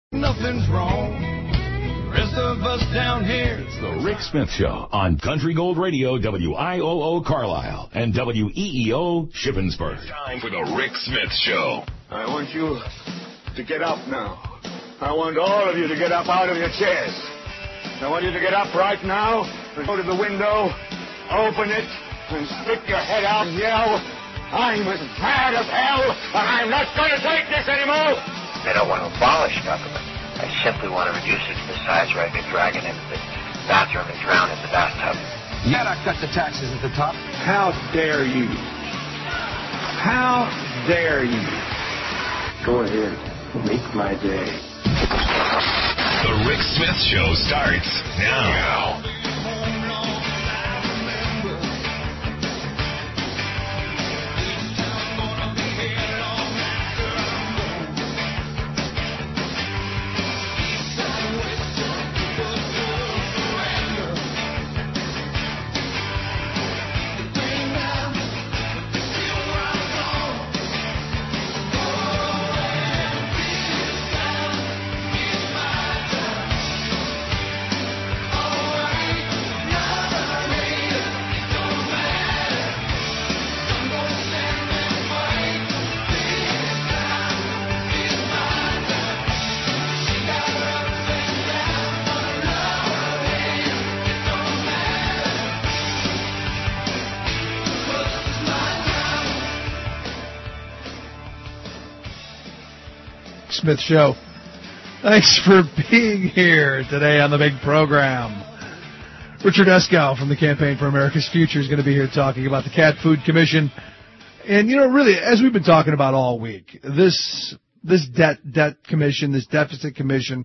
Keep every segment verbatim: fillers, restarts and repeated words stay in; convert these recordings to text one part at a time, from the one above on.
Nothing's wrong. The rest of us down here. It's the Rick Smith Show on Country Gold Radio, W I O O Carlisle, and W E E O Shippensburg. It's time for the Rick Smith Show. I want you to get up now. I want all of you to get up out of your chairs. I want you to get up right now and go to the window, open it, and stick your head out and yell, I'm as mad as hell, and I'm not going to take this anymore. I don't want to abolish government. I simply want to reduce it to the size where I can drag it into the bathroom and drown in the bathtub. You gotta cut the taxes at the top. How dare you? How dare you? Go ahead. Make my day. The Rick Smith Show starts now. Smith Show. Thanks for being here today on the big program. Richard Eskow from the Campaign for America's Future is going to be here talking about the Cat Food Commission. And, you know, really, as we've been talking about all week, this this debt debt commission, this deficit commission,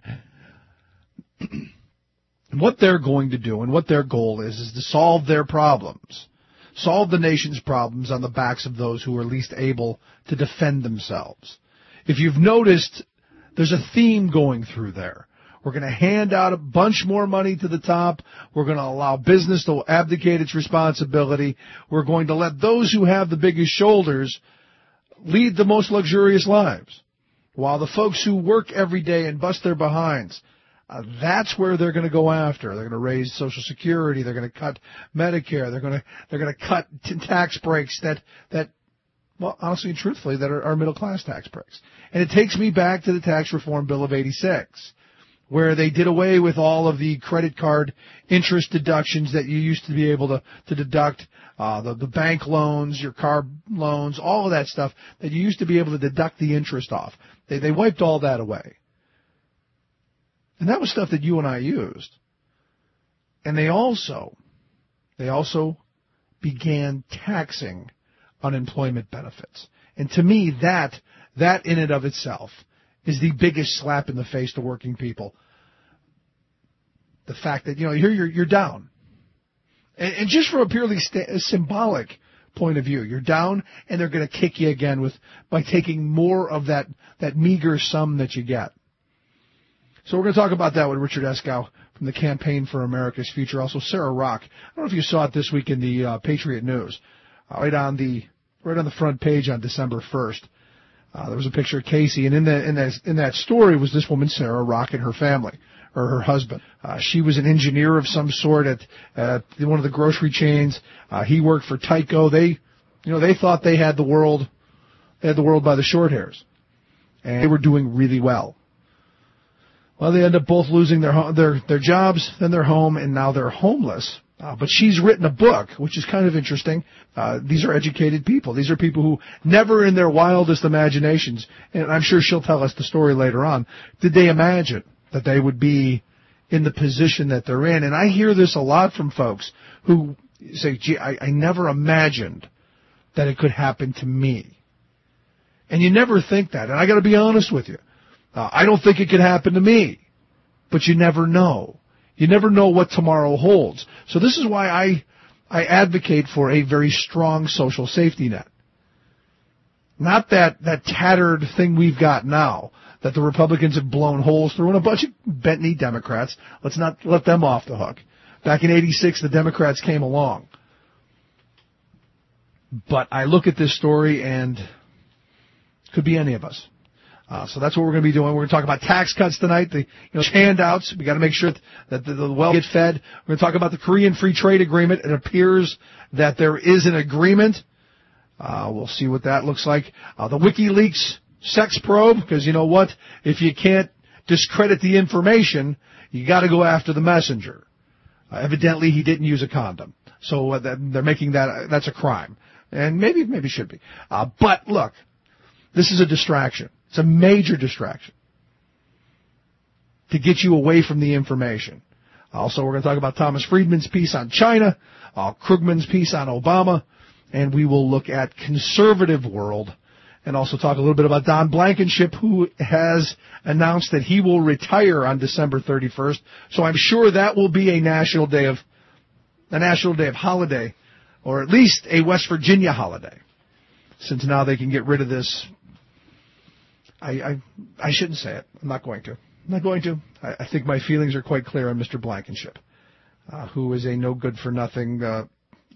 what they're going to do and what their goal is, is to solve their problems, solve the nation's problems on the backs of those who are least able to defend themselves. If you've noticed, there's a theme going through there. We're going to hand out a bunch more money to the top. We're going to allow business to abdicate its responsibility. We're going to let those who have the biggest shoulders lead the most luxurious lives, while the folks who work every day and bust their behinds, uh, that's where they're going to go after. They're going to raise Social Security. They're going to cut Medicare. They're going to they're going to cut t- tax breaks that that. Well, honestly and truthfully, that are, are middle-class tax breaks. And it takes me back to the Tax Reform Bill of eighty-six, where they did away with all of the credit card interest deductions that you used to be able to, to deduct, uh, the, the bank loans, your car loans, all of that stuff that you used to be able to deduct the interest off. They, they wiped all that away. And that was stuff that you and I used. And they also, they also began taxing unemployment benefits. And to me, that, that in and of itself is the biggest slap in the face to working people. The fact that, you know, here you're, you're down. And, and just from a purely st- a symbolic point of view, you're down and they're going to kick you again with, by taking more of that, that meager sum that you get. So we're going to talk about that with Richard Eskow from the Campaign for America's Future. Also, Sarah Rock. I don't know if you saw it this week in the uh, Patriot News. Uh, right on the right on the front page on December first, uh, there was a picture of Casey, and in that in that in that story was this woman Sarah Rock and her family, or her husband. Uh, she was an engineer of some sort at at one of the grocery chains. Uh, he worked for Tyco. They, you know, they thought they had the world, they had the world by the short hairs, and they were doing really well. Well, they end up both losing their their their jobs, then their home, and now they're homeless. Uh, but she's written a book, which is kind of interesting. Uh, these are educated people. These are people who never in their wildest imaginations, and I'm sure she'll tell us the story later on, did they imagine that they would be in the position that they're in. And I hear this a lot from folks who say, gee, I, I never imagined that it could happen to me. And you never think that. And I got to be honest with you. Uh, I don't think it could happen to me. But you never know. You never know what tomorrow holds. So this is why I I advocate for a very strong social safety net. Not that, that tattered thing we've got now that the Republicans have blown holes through, and a bunch of bent-knee Democrats. Let's not let them off the hook. Back in eighty-six, the Democrats came along. But I look at this story, and it could be any of us. Uh, so that's what we're going to be doing. We're going to talk about tax cuts tonight, the you know, handouts. We got to make sure that the, the well get fed. We're going to talk about the Korean Free Trade Agreement. It appears that there is an agreement. Uh, we'll see what that looks like. Uh, the WikiLeaks sex probe, because you know what? If you can't discredit the information, you got to go after the messenger. Uh, evidently, he didn't use a condom, so uh, that, they're making that uh, that's a crime, and maybe maybe should be. Uh, but look, this is a distraction. It's a major distraction to get you away from the information. Also, we're going to talk about Thomas Friedman's piece on China, uh, Krugman's piece on Obama, and we will look at conservative world and also talk a little bit about Don Blankenship, who has announced that he will retire on December thirty-first. So I'm sure that will be a national day of a national day of holiday, or at least a West Virginia holiday, since now they can get rid of this. I, I I shouldn't say it. I'm not going to. I'm not going to. I, I think my feelings are quite clear on Mister Blankenship, uh, who is a no good for nothing. Uh,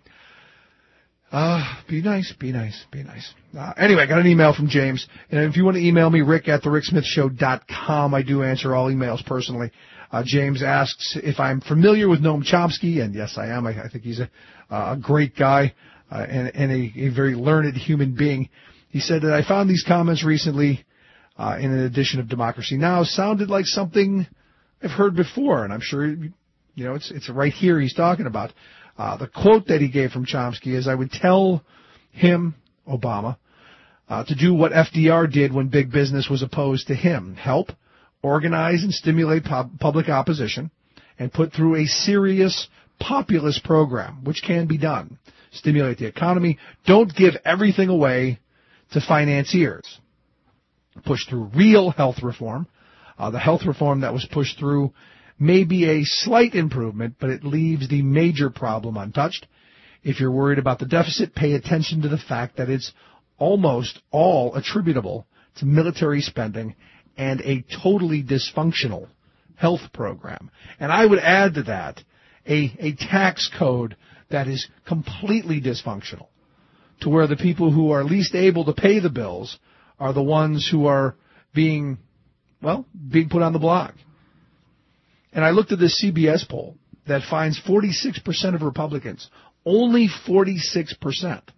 uh, be nice, be nice, be nice. Uh, anyway, I got an email from James, and if you want to email me, Rick at the rick smith show dot com. I do answer all emails personally. Uh, James asks if I'm familiar with Noam Chomsky, and yes, I am. I, I think he's a, uh, a great guy uh, and, and a, a very learned human being. He said that I found these comments recently. Uh, in an edition of Democracy Now! Sounded like something I've heard before, and I'm sure, you know, it's it's right here he's talking about. Uh, the quote that he gave from Chomsky is, I would tell him, Obama, uh, to do what F D R did when big business was opposed to him. Help, organize, and stimulate pub- public opposition, and put through a serious populist program, which can be done. Stimulate the economy. Don't give everything away to financiers. Push through real health reform. Uh, the health reform that was pushed through may be a slight improvement, but it leaves the major problem untouched. If you're worried about the deficit, pay attention to the fact that it's almost all attributable to military spending and a totally dysfunctional health program. And I would add to that a, a tax code that is completely dysfunctional, to where the people who are least able to pay the bills are the ones who are being, well, being put on the block. And I looked at this C B S poll that finds forty-six percent of Republicans, only forty-six percent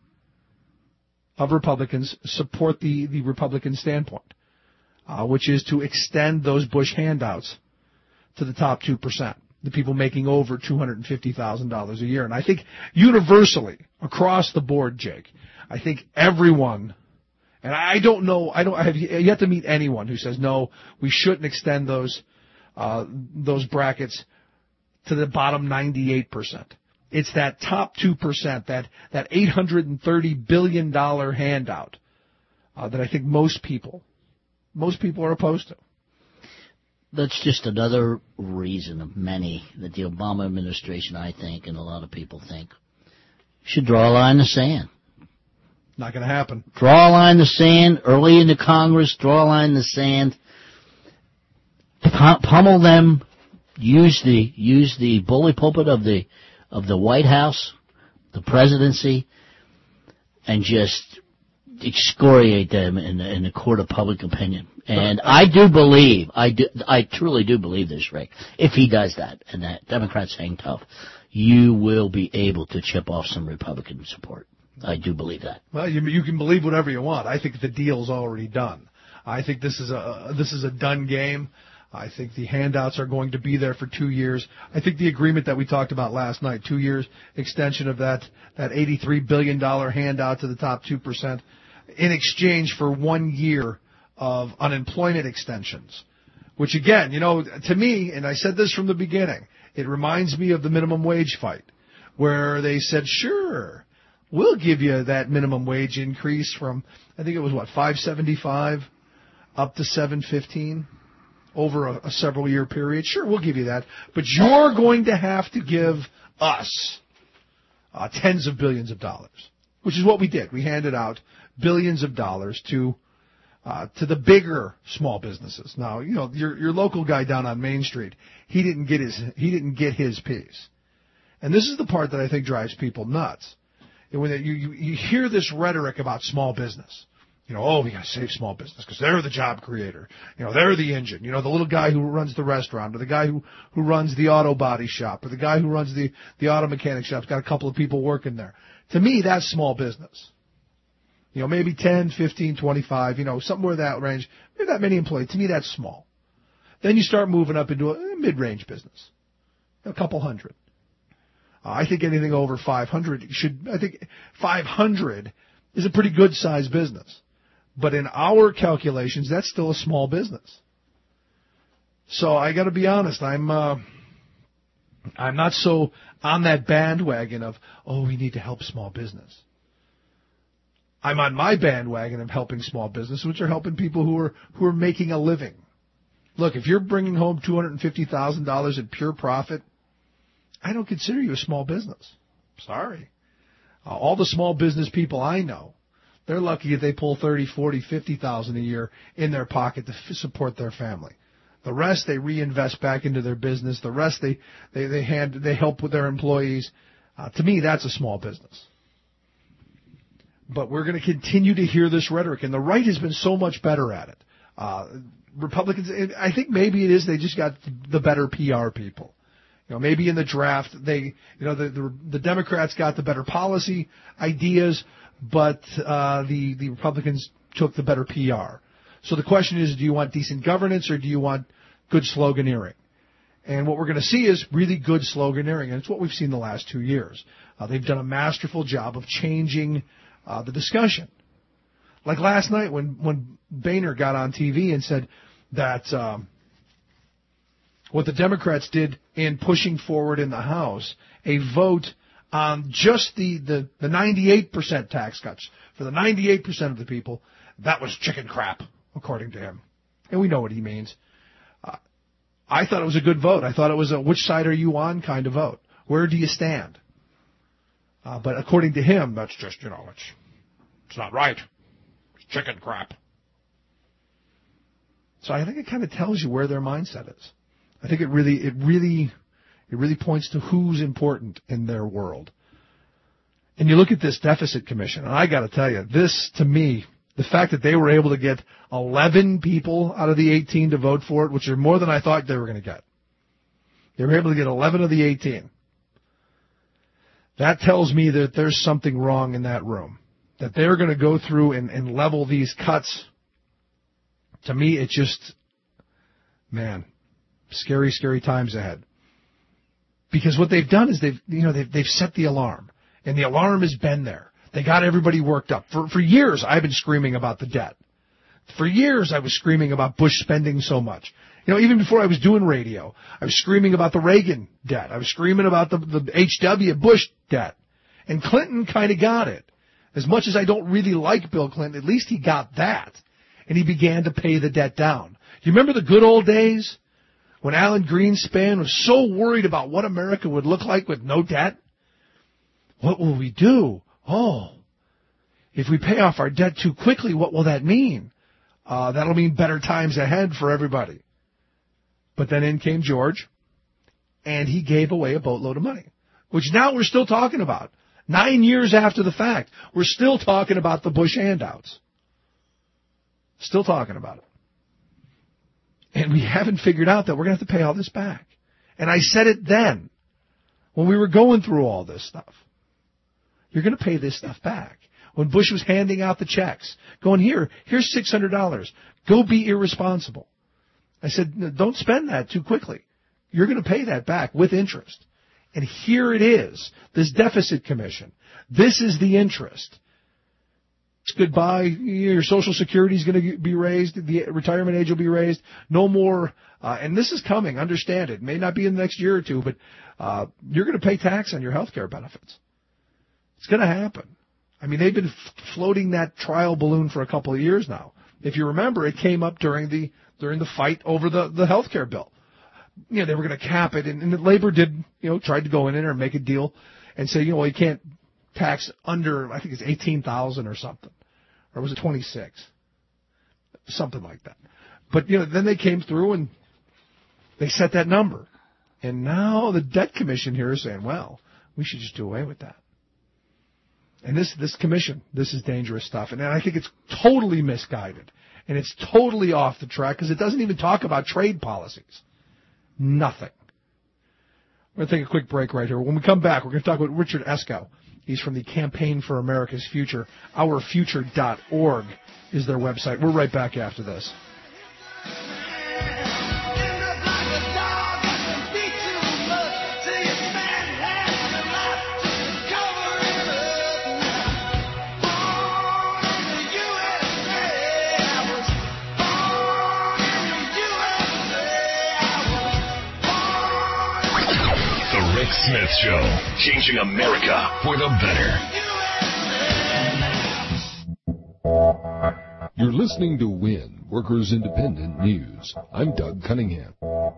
of Republicans support the, the Republican standpoint, uh, which is to extend those Bush handouts to the top two percent, the people making over two hundred fifty thousand dollars a year. And I think universally, across the board, Jake, I think everyone... And I don't know, I don't, I have yet to meet anyone who says, no, we shouldn't extend those, uh, those brackets to the bottom ninety-eight percent. It's that top two percent, that, that eight hundred thirty billion dollars handout, uh, that I think most people, most people are opposed to. That's just another reason of many that the Obama administration, I think, and a lot of people think, should draw a line in the sand. Not going to happen. Draw a line in the sand early into Congress. Draw a line in the sand. Pummel them. Use the use the bully pulpit of the of the White House, the presidency, and just excoriate them in the, in the court of public opinion. And I do believe, I do, I truly do believe this, Rick. If he does that, and that Democrats hang tough, you will be able to chip off some Republican support. I do believe that. Well, you, you can believe whatever you want. I think the deal's already done. I think this is a this is a done game. I think the handouts are going to be there for two years. I think the agreement that we talked about last night, two years extension of that that eighty-three billion dollars handout to the top two percent in exchange for one year of unemployment extensions, which again, you know, to me, and I said this from the beginning, it reminds me of the minimum wage fight, where they said, sure, we'll give you that minimum wage increase from, I think it was, what, five seventy-five up to seven fifteen over a, a several-year period. Sure, we'll give you that. But you're going to have to give us uh, tens of billions of dollars, which is what we did. We handed out billions of dollars to uh, to the bigger small businesses. Now, you know, your your local guy down on Main Street, he didn't get his he didn't get his piece. And this is the part that I think drives people nuts. When you, you, you hear this rhetoric about small business, You know, oh, we got to save small business because they're the job creator. You know, they're the engine. You know, the little guy who runs the restaurant, or the guy who, who runs the auto body shop, or the guy who runs the, the auto mechanic shop's got a couple of people working there. To me, that's small business. You know, maybe ten, fifteen, twenty-five, you know, somewhere in that range. Maybe that many employees. To me, that's small. Then you start moving up into a mid-range business, a couple hundred. Uh, I think anything over five hundred should, I think five hundred is a pretty good sized business. But in our calculations, that's still a small business. So I got to be honest, I'm uh, I'm not so on that bandwagon of, oh, we need to help small business. I'm on my bandwagon of helping small business, which are helping people who are who are making a living. Look, if you're bringing home two hundred fifty thousand dollars in pure profit, I don't consider you a small business. Sorry. Uh, all the small business people I know, they're lucky if they pull thirty, forty, fifty thousand a year in their pocket to f- support their family. The rest they reinvest back into their business. The rest they they they hand they help with their employees. Uh, to me, that's a small business. But we're going to continue to hear this rhetoric, and the right has been so much better at it. Uh, Republicans, I think maybe it is they just got the better P R people. You know, maybe in the draft they, you know, the the, the Democrats got the better policy ideas, but uh, the the Republicans took the better P R. So the question is, do you want decent governance or do you want good sloganeering? And what we're going to see is really good sloganeering, and it's what we've seen the last two years. Uh, they've done a masterful job of changing uh, the discussion. Like last night when, when Boehner got on T V and said that um, what the Democrats did in pushing forward in the House a vote on just the, the, the ninety-eight percent tax cuts for the ninety-eight percent of the people, that was chicken crap, according to him. And we know what he means. Uh, I thought it was a good vote. I thought it was a which side are you on kind of vote. Where do you stand? Uh, but according to him, that's just, you know, it's, it's not right. It's chicken crap. So I think it kind of tells you where their mindset is. I think it really, it really, it really points to who's important in their world. And you look at this deficit commission, and I got to tell you, this to me, the fact that they were able to get eleven people out of the eighteen to vote for it, which are more than I thought they were going to get. They were able to get eleven of the eighteen. That tells me that there's something wrong in that room. That they're going to go through and, and level these cuts. To me, it's just, man, scary, scary times ahead. Because what they've done is they've, you know, they've, they've set the alarm. And the alarm has been there. They got everybody worked up. For, for years, I've been screaming about the debt. For years, I was screaming about Bush spending so much. You know, even before I was doing radio, I was screaming about the Reagan debt. I was screaming about the, the H W Bush debt. And Clinton kind of got it. As much as I don't really like Bill Clinton, at least he got that. And he began to pay the debt down. You remember the good old days when Alan Greenspan was so worried about what America would look like with no debt? What will we do? Oh, if we pay off our debt too quickly, what will that mean? Uh, that'll mean better times ahead for everybody. But then in came George, and he gave away a boatload of money, which now we're still talking about. Nine years after the fact, we're still talking about the Bush handouts. Still talking about it. And we haven't figured out that we're going to have to pay all this back. And I said it then, when we were going through all this stuff. You're going to pay this stuff back. When Bush was handing out the checks, going, here, here's six hundred dollars. Go be irresponsible. I said, no, don't spend that too quickly. You're going to pay that back with interest. And here it is, this deficit commission. This is the interest. Goodbye. Your Social Security is going to be raised. The retirement age will be raised. No more. Uh, and this is coming. Understand it. It may not be in the next year or two, but uh, you're going to pay tax on your health care benefits. It's going to happen. I mean, they've been f- floating that trial balloon for a couple of years now. If you remember, it came up during the during the fight over the, the health care bill. You know, they were going to cap it, and, and Labor did, you know, tried to go in there and make a deal and say, you know, well, you can't tax under, I think it's eighteen thousand or something. Or was it twenty-six? Something like that. But, you know, then they came through and they set that number. And now the debt commission here is saying, well, we should just do away with that. And this this commission, this is dangerous stuff. And I think it's totally misguided. And it's totally off the track because it doesn't even talk about trade policies. Nothing. We're going to take a quick break right here. When we come back, we're going to talk about Richard Eskow. He's from the Campaign for America's Future. our future dot org is their website. We're right back after this. Smith Show, changing America for the better. You're listening to WIN, Workers Independent News. I'm Doug Cunningham.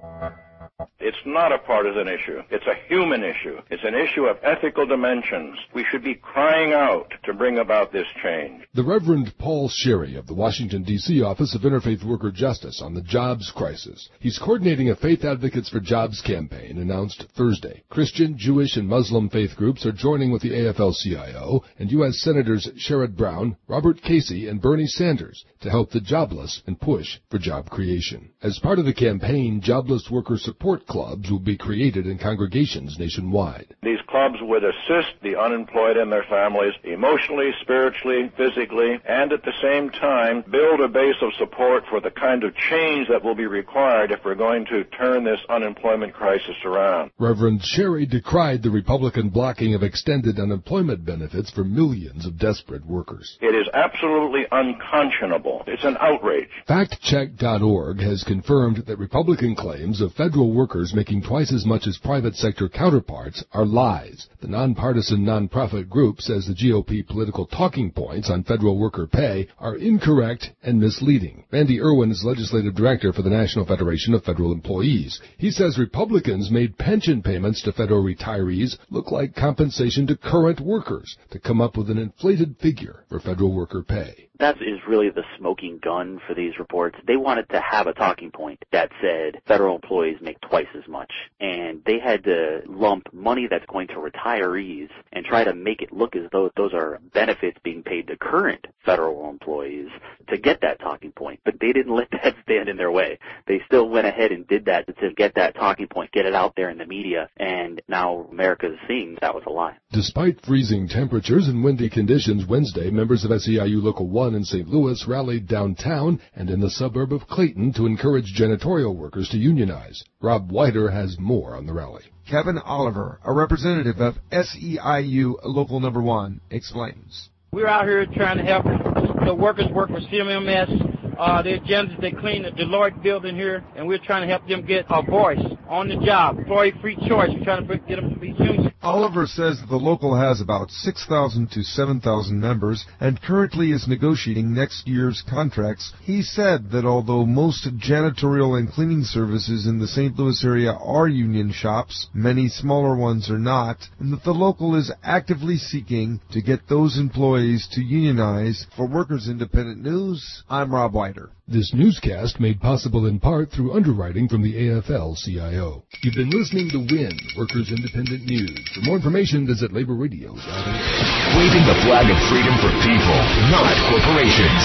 It's not a partisan issue. It's a human issue. It's an issue of ethical dimensions. We should be crying out to bring about this change. The Reverend Paul Sherry of the Washington, D C office of Interfaith Worker Justice on the jobs crisis. He's coordinating a Faith Advocates for Jobs campaign announced Thursday. Christian, Jewish, and Muslim faith groups are joining with the A F L C I O and U S Senators Sherrod Brown, Robert Casey, and Bernie Sanders to help the jobless and push for job creation. As part of the campaign, jobless worker support clubs will be created in congregations nationwide. These clubs would assist the unemployed and their families emotionally, spiritually, physically, and at the same time build a base of support for the kind of change that will be required if we're going to turn this unemployment crisis around. Reverend Sherry decried the Republican blocking of extended unemployment benefits for millions of desperate workers. It is absolutely unconscionable. It's an outrage. fact check dot org has confirmed that Republican claims of federal workers making twice as much as private sector counterparts are lies. The nonpartisan nonprofit group says the G O P political talking points on federal worker pay are incorrect and misleading. Randy Irwin is legislative director for the National Federation of Federal Employees. He says Republicans made pension payments to federal retirees look like compensation to current workers to come up with an inflated figure for federal worker pay. That is really the smoking gun for these reports. They wanted to have a talking point that said federal employees make twice as much. And they had to lump money that's going to retirees and try to make it look as though those are benefits being paid to current federal employees to get that talking point. But they didn't let that stand in their way. They still went ahead and did that to get that talking point, get it out there in the media. And now America is seeing that was a lie. Despite freezing temperatures and windy conditions Wednesday, members of S E I U Local one in Saint Louis rallied downtown and in the suburb of Clayton to encourage janitorial workers to unionize. Rob Whiter has more on the rally. Kevin Oliver, a representative of S E I U Local Number one, explains. We're out here trying to help the workers work for C M M S. Uh, they're janitors, they clean the Deloitte building here, and we're trying to help them get a voice on the job. Employee-free choice. We're trying to get them to be union. Oliver says the local has about six thousand to seven thousand members and currently is negotiating next year's contracts. He said that although most janitorial and cleaning services in the Saint Louis area are union shops, many smaller ones are not, and that the local is actively seeking to get those employees to unionize. For Workers Independent News, I'm Rob Whiter. This newscast made possible in part through underwriting from the A F L C I O. You've been listening to WIN, Workers Independent News. For more information, visit labor radio dot org. Waving the flag of freedom for people, not corporations.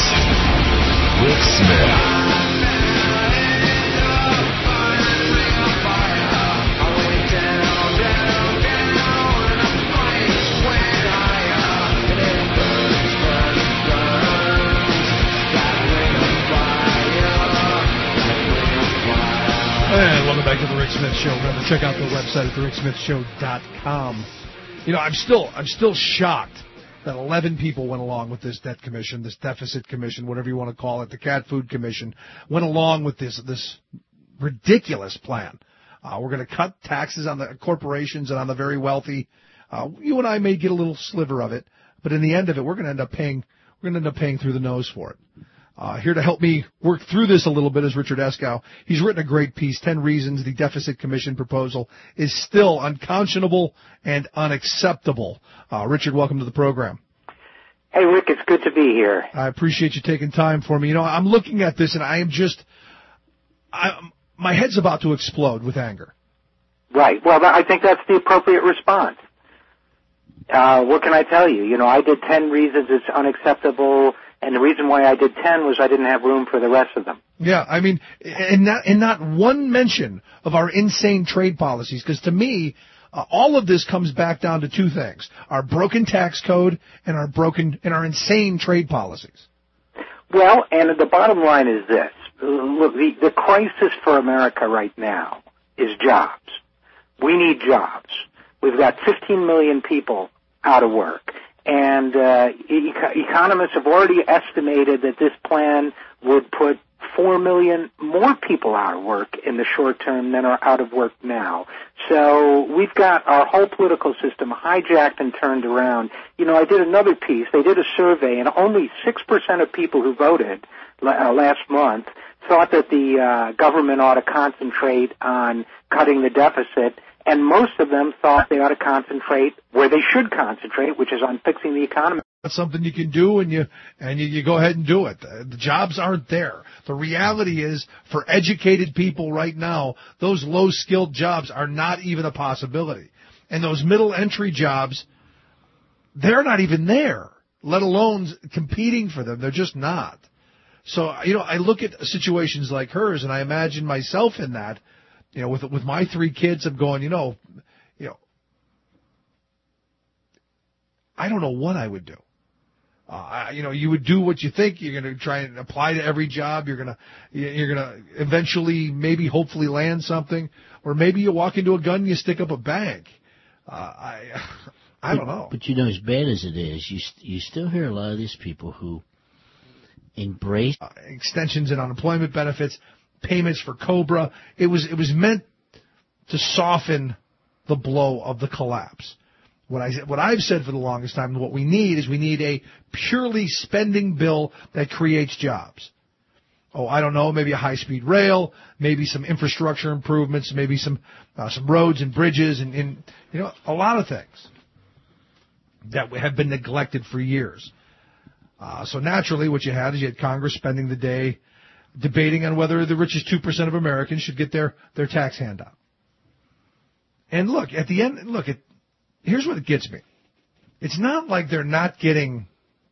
Rick Smith. And welcome back to the Rick Smith Show. Remember, check out the website at the rick smith show dot com. You know, I'm still I'm still shocked that eleven people went along with this debt commission, this deficit commission, whatever you want to call it, the cat food commission, went along with this this ridiculous plan. Uh, we're going to cut taxes on the corporations and on the very wealthy. Uh, you and I may get a little sliver of it, but in the end of it, we're going to end up paying. We're going to end up paying through the nose for it. Uh, here to help me work through this a little bit is Richard Eskow. He's written a great piece, ten reasons the Deficit Commission proposal is still unconscionable and unacceptable. Uh, Richard, welcome to the program. Hey, Rick, it's good to be here. I appreciate you taking time for me. You know, I'm looking at this and I am just, I, my head's about to explode with anger. Right. Well, I think that's the appropriate response. Uh, what can I tell you? You know, I did ten reasons it's unacceptable, and the reason why I did ten was I didn't have room for the rest of them. Yeah, I mean, and not, and not one mention of our insane trade policies, because to me, uh, all of this comes back down to two things: our broken tax code and our broken and our insane trade policies. Well, and the bottom line is this. Look, the, the crisis for America right now is jobs. We need jobs. We've got fifteen million people out of work. And uh, eco- economists have already estimated that this plan would put four million more people out of work in the short term than are out of work now. So we've got our whole political system hijacked and turned around. You know, I did another piece. They did a survey, and only six percent of people who voted uh, last month thought that the uh, government ought to concentrate on cutting the deficit, and most of them thought they ought to concentrate where they should concentrate, which is on fixing the economy. That's something you can do, and you and you, you go ahead and do it. The jobs aren't there. The reality is, for educated people right now, those low-skilled jobs are not even a possibility. And those middle-entry jobs, they're not even there, let alone competing for them. They're just not. So, you know, I look at situations like hers, and I imagine myself in that. You know, with with my three kids, I'm going, you know, you know, I don't know what I would do. Uh, I, you know, you would do what you think. You're going to try and apply to every job. You're going to, you're going to eventually, maybe, hopefully land something, or maybe you walk into a gun and you stick up a bank. Uh, I, I don't know. But, but you know, as bad as it is, you you still hear a lot of these people who embrace uh, extensions in unemployment benefits, payments for COBRA. It was it was meant to soften the blow of the collapse. What I what I've said for the longest time, what we need is we need a purely spending bill that creates jobs. Oh, I don't know, maybe a high-speed rail, maybe some infrastructure improvements, maybe some uh, some roads and bridges, and, and you know, a lot of things that have been neglected for years. Uh, so naturally, what you had is you had Congress spending the day debating on whether the richest two percent of Americans should get their, their tax handout. And look, at the end, look, it, here's what it gets me. It's not like they're not getting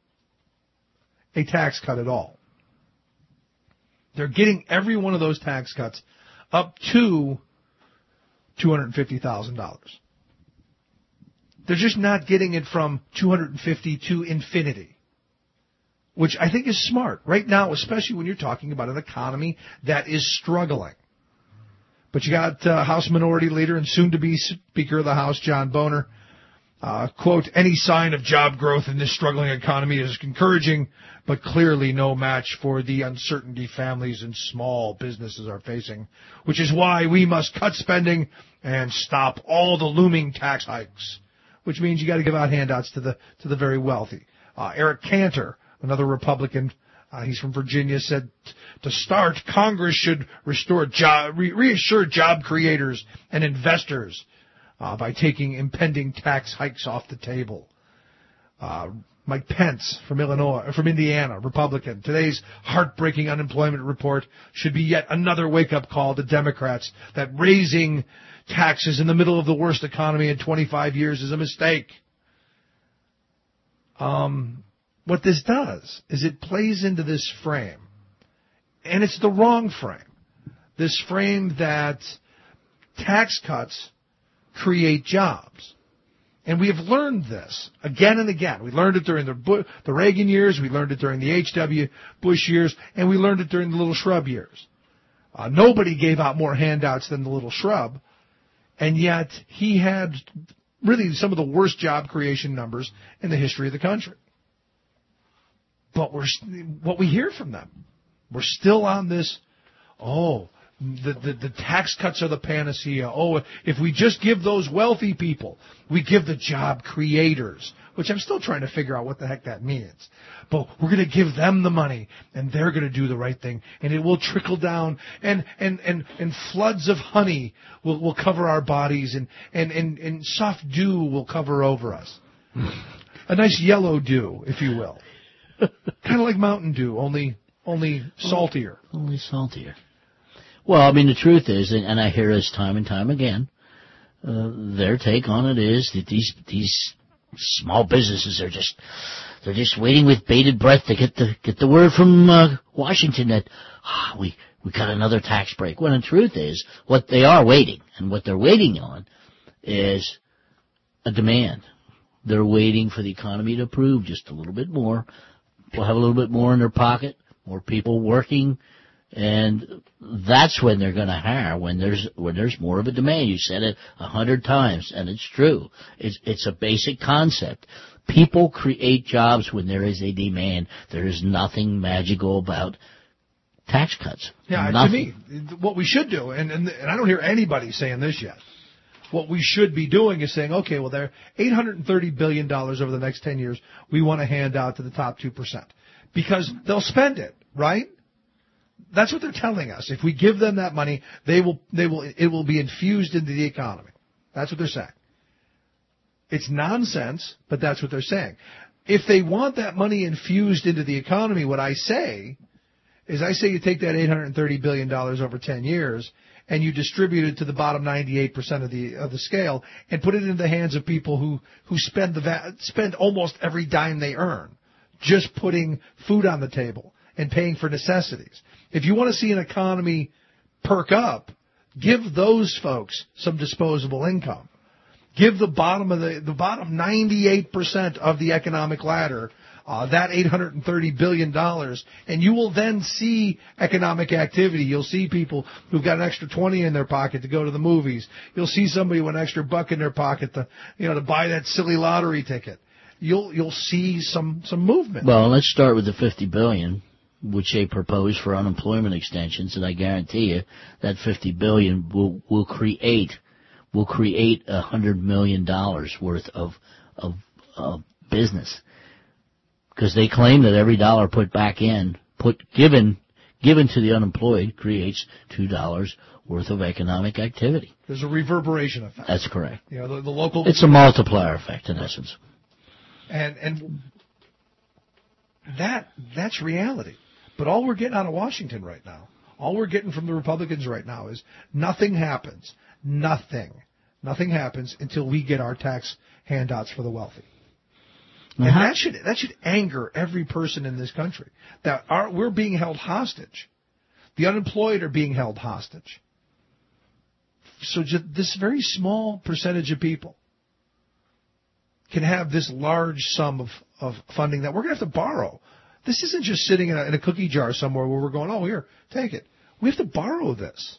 a tax cut at all. They're getting every one of those tax cuts up to two hundred fifty thousand dollars. They're just not getting it from two hundred fifty to infinity, which I think is smart right now, especially when you're talking about an economy that is struggling. But you got uh, House Minority Leader and soon-to-be Speaker of the House, John Boehner, uh, quote, any sign of job growth in this struggling economy is encouraging, but clearly no match for the uncertainty families and small businesses are facing, which is why we must cut spending and stop all the looming tax hikes, which means you got to give out handouts to the to the very wealthy. Uh, Eric Cantor, another Republican, uh, he's from Virginia, said to start, Congress should restore job, re- reassure job creators and investors uh, by taking impending tax hikes off the table. Uh, Mike Pence from Illinois, from Indiana, Republican. Today's heartbreaking unemployment report should be yet another wake-up call to Democrats that raising taxes in the middle of the worst economy in twenty-five years is a mistake. Um, what this does is it plays into this frame, and it's the wrong frame. This frame that tax cuts create jobs. And we have learned this again and again. We learned it during the, Bu- the Reagan years, we learned it during the H W Bush years, and we learned it during the Little Shrub years. Uh, nobody gave out more handouts than the Little Shrub, and yet he had really some of the worst job creation numbers in the history of the country. But we're what we hear from them, we're still on this, oh, the, the, the tax cuts are the panacea. Oh, if we just give those wealthy people, we give the job creators, which I'm still trying to figure out what the heck that means. But we're going to give them the money, and they're going to do the right thing, and it will trickle down, and, and, and, and floods of honey will, will cover our bodies, and, and, and, and soft dew will cover over us. A nice yellow dew, if you will. Kind of like Mountain Dew, only only saltier. Only saltier. Well, I mean, the truth is, and I hear this time and time again, uh, their take on it is that these these Small businesses are just they're just waiting with bated breath to get the get the word from uh, Washington that ah, we we got another tax break. When the truth is, what they are waiting and what they're waiting on is a demand. They're waiting for the economy to improve just a little bit more. We'll have a little bit more in their pocket, more people working, and that's when they're going to hire, when there's when there's more of a demand. You said it a hundred times, and it's true. It's it's a basic concept. People create jobs when there is a demand. There is nothing magical about tax cuts. Yeah, nothing. to me, what we should do, and, and and I don't hear anybody saying this yet, what we should be doing is saying, okay, well, there are eight hundred thirty billion dollars over the next ten years we want to hand out to the top two percent. Because they'll spend it, right? That's what they're telling us. If we give them that money, they will, they will, it will be infused into the economy. That's what they're saying. It's nonsense, but that's what they're saying. If they want that money infused into the economy, what I say is I say you take that eight hundred thirty billion dollars over ten years and you distribute it to the bottom ninety-eight percent of the of the scale and put it into the hands of people who, who spend the va- spend almost every dime they earn just putting food on the table and paying for necessities. If you want to see an economy perk up, give those folks some disposable income. Give the bottom of the the bottom ninety-eight percent of the economic ladder uh, that eight hundred thirty billion dollars, and you will then see economic activity. You'll see people who've got an extra twenty in their pocket to go to the movies. You'll see somebody with an extra buck in their pocket to you know to buy that silly lottery ticket. You'll you'll see some some movement. Well, let's start with the fifty billion dollars, which they propose for unemployment extensions, and I guarantee you that fifty billion dollars will will create will create a hundred million dollars worth of of, of business, because they claim that every dollar put back in, put given given to the unemployed, creates two dollars worth of economic activity. There's a reverberation effect. That's correct. You know, the, the local. It's a multiplier effect in essence. And and that that's reality. But all we're getting out of Washington right now, all we're getting from the Republicans right now is nothing happens. Nothing. Nothing happens until we get our tax handouts for the wealthy. And uh-huh. that should that should anger every person in this country. That our, we're being held hostage. The unemployed are being held hostage. So just this very small percentage of people can have this large sum of, of funding that we're going to have to borrow. This isn't just sitting in a, in a cookie jar somewhere where we're going, oh, here, take it. We have to borrow this.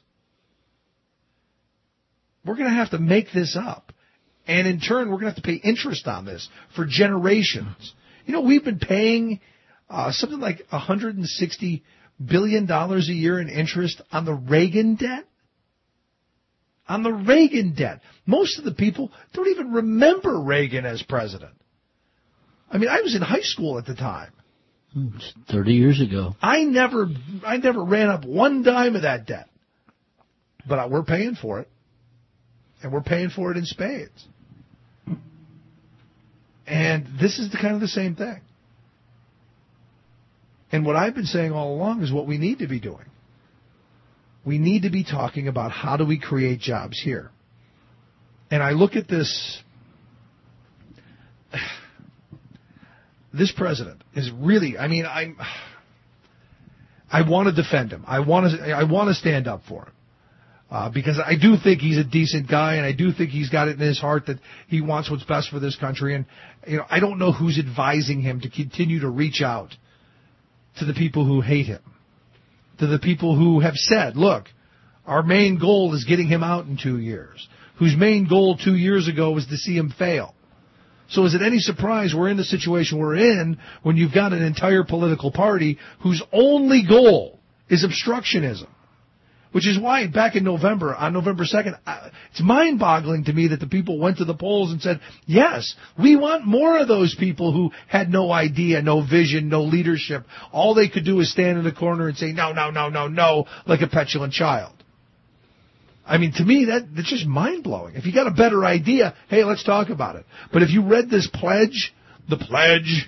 We're going to have to make this up. And in turn, we're going to have to pay interest on this for generations. You know, we've been paying uh, something like one hundred sixty billion dollars a year in interest on the Reagan debt. On the Reagan debt. Most of the people don't even remember Reagan as president. I mean, I was in high school at the time. Thirty years ago. I never, I never ran up one dime of that debt, but we're paying for it, and we're paying for it in spades. And this is the kind of the same thing. And what I've been saying all along is what we need to be doing. We need to be talking about how do we create jobs here. And I look at this. This president is really, I mean, I'm, I want to defend him. I want to, I want to stand up for him. Uh, because I do think he's a decent guy, and I do think he's got it in his heart that he wants what's best for this country. And, you know, I don't know who's advising him to continue to reach out to the people who hate him, to the people who have said, look, our main goal is getting him out in two years, whose main goal two years ago was to see him fail. So is it any surprise we're in the situation we're in when you've got an entire political party whose only goal is obstructionism? Which is why back in November, on November second, it's mind-boggling to me that the people went to the polls and said, yes, we want more of those people who had no idea, no vision, no leadership. All they could do is stand in the corner and say, no, no, no, no, no, like a petulant child. I mean, to me, that that's just mind-blowing. If you got a better idea, hey, let's talk about it. But if you read this pledge, the pledge,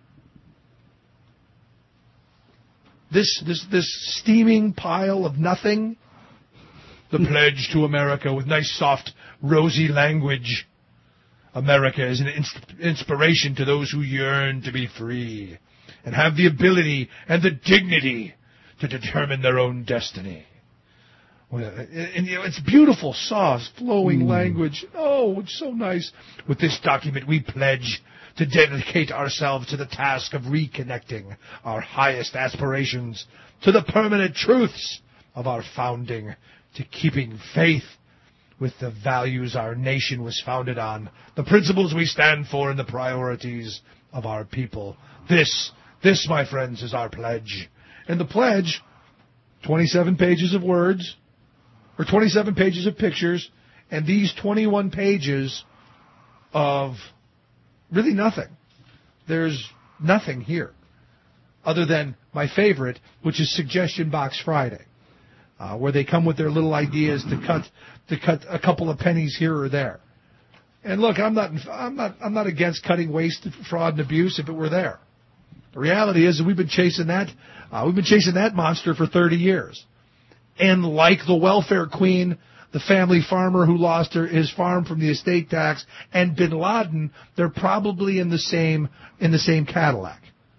this this this steaming pile of nothing, the pledge to America with nice, soft, rosy language. America is an ins- inspiration to those who yearn to be free and have the ability and the dignity to determine their own destiny. Well, and, and you know, it's beautiful, soft, flowing mm. language. Oh, it's so nice. With this document, we pledge to dedicate ourselves to the task of reconnecting our highest aspirations to the permanent truths of our founding, to keeping faith with the values our nation was founded on, the principles we stand for, and the priorities of our people. This, this, my friends, is our pledge. And the pledge, twenty-seven pages of words, or twenty-seven pages of pictures, and these twenty-one pages of really nothing. There's nothing here other than my favorite, which is Suggestion Box Friday, uh, where they come with their little ideas to cut to cut a couple of pennies here or there. And look, I'm not I'm not I'm not against cutting waste, fraud, and abuse if it were there. The reality is that we've been chasing that uh, we've been chasing that monster for thirty years. And like the welfare queen, the family farmer who lost her, his farm from the estate tax, and Bin Laden, they're probably in the same in the same Cadillac.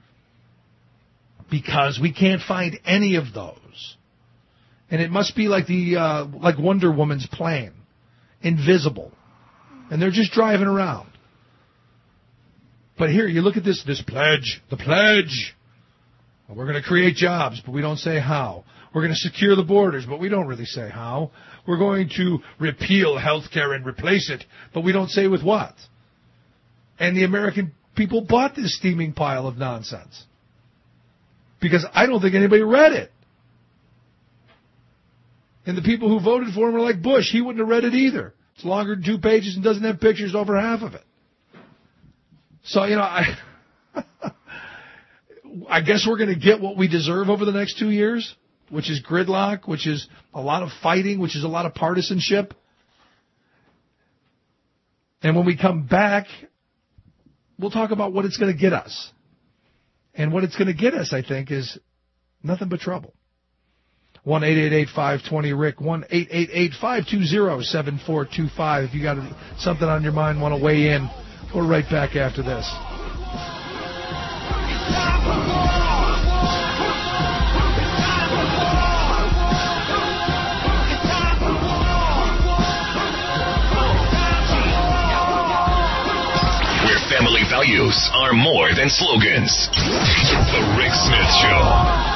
Because we can't find any of those. And it must be like the uh, like Wonder Woman's plane, invisible. And they're just driving around. But here, you look at this, this pledge, the pledge. Well, we're going to create jobs, but we don't say how. We're going to secure the borders, but we don't really say how. We're going to repeal health care and replace it, but we don't say with what. And the American people bought this steaming pile of nonsense. Because I don't think anybody read it. And the people who voted for him are like Bush. He wouldn't have read it either. It's longer than two pages and doesn't have pictures over half of it. So, you know, I I guess we're going to get what we deserve over the next two years, which is gridlock, which is a lot of fighting, which is a lot of partisanship. And when we come back, we'll talk about what it's going to get us. And what it's going to get us, I think, is nothing but trouble. one eight eight eight, five two zero, R I C, one eight eight eight, five two zero, seven four two five. If you got something on your mind, want to weigh in, we're right back after this. Where family values are more than slogans. The Rick Smith Show.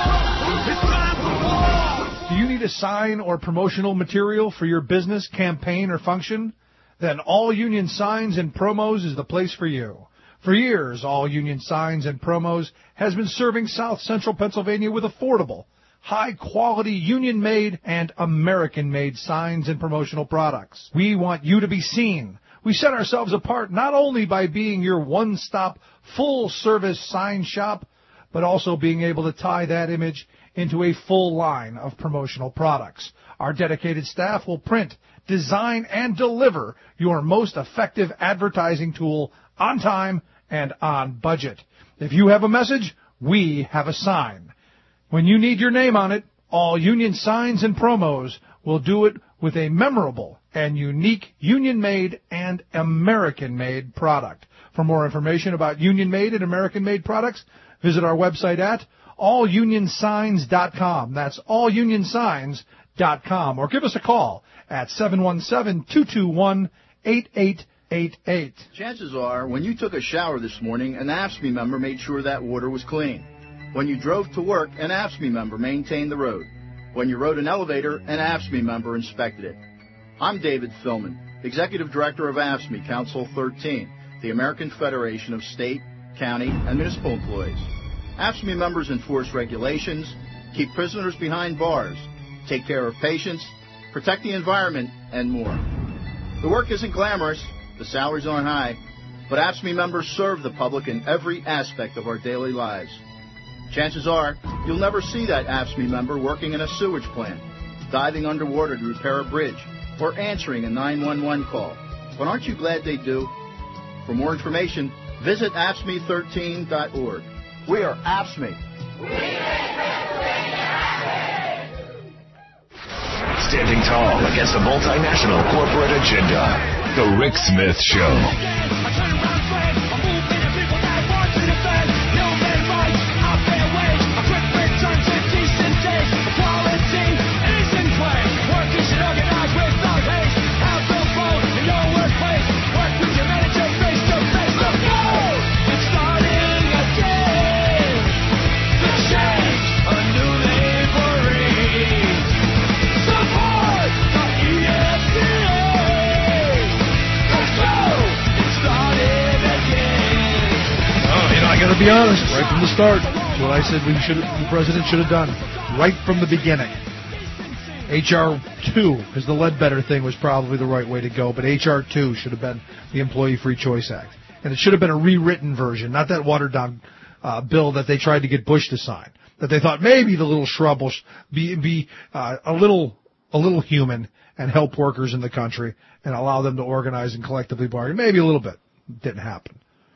Do you need a sign or promotional material for your business, campaign, or function? Then All Union Signs and Promos is the place for you. For years, All Union Signs and Promos has been serving South Central Pennsylvania with affordable, high-quality, union-made and American-made signs and promotional products. We want you to be seen. We set ourselves apart not only by being your one-stop, full-service sign shop, but also being able to tie that image into a full line of promotional products. Our dedicated staff will print, design, and deliver your most effective advertising tool on time and on budget. If you have a message, we have a sign. When you need your name on it, All Union Signs and Promos will do it with a memorable and unique union-made and American-made product. For more information about union-made and American-made products, visit our website at all union signs dot com. That's all union signs dot com. Or give us a call at seven one seven, two two one, eight eight eight eight. Chances are, when you took a shower this morning, an A F S C M E member made sure that water was clean. When you drove to work, an A F S C M E member maintained the road. When you rode an elevator, an A F S C M E member inspected it. I'm David Philman, Executive Director of A F S C M E Council thirteen, the American Federation of State, County, and Municipal Employees. A F S C M E members enforce regulations, keep prisoners behind bars, take care of patients, protect the environment, and more. The work isn't glamorous, the salaries aren't high, but A F S C M E members serve the public in every aspect of our daily lives. Chances are, you'll never see that A F S C M E member working in a sewage plant, diving underwater to repair a bridge, or answering a nine one one call. But aren't you glad they do? For more information, visit A F S C M E thirteen dot org. We are A F S C M E. Standing tall against a multinational corporate agenda. The Rick Smith Show. To be honest, right from the start, that's what I said we should the president should have done, right from the beginning. H R two, because the Ledbetter thing was probably the right way to go, but H R two should have been the Employee Free Choice Act. And it should have been a rewritten version, not that watered-down uh, bill that they tried to get Bush to sign, that they thought maybe the little shrub will be, be uh, a little a little human and help workers in the country and allow them to organize and collectively bargain. Maybe a little bit. Didn't happen.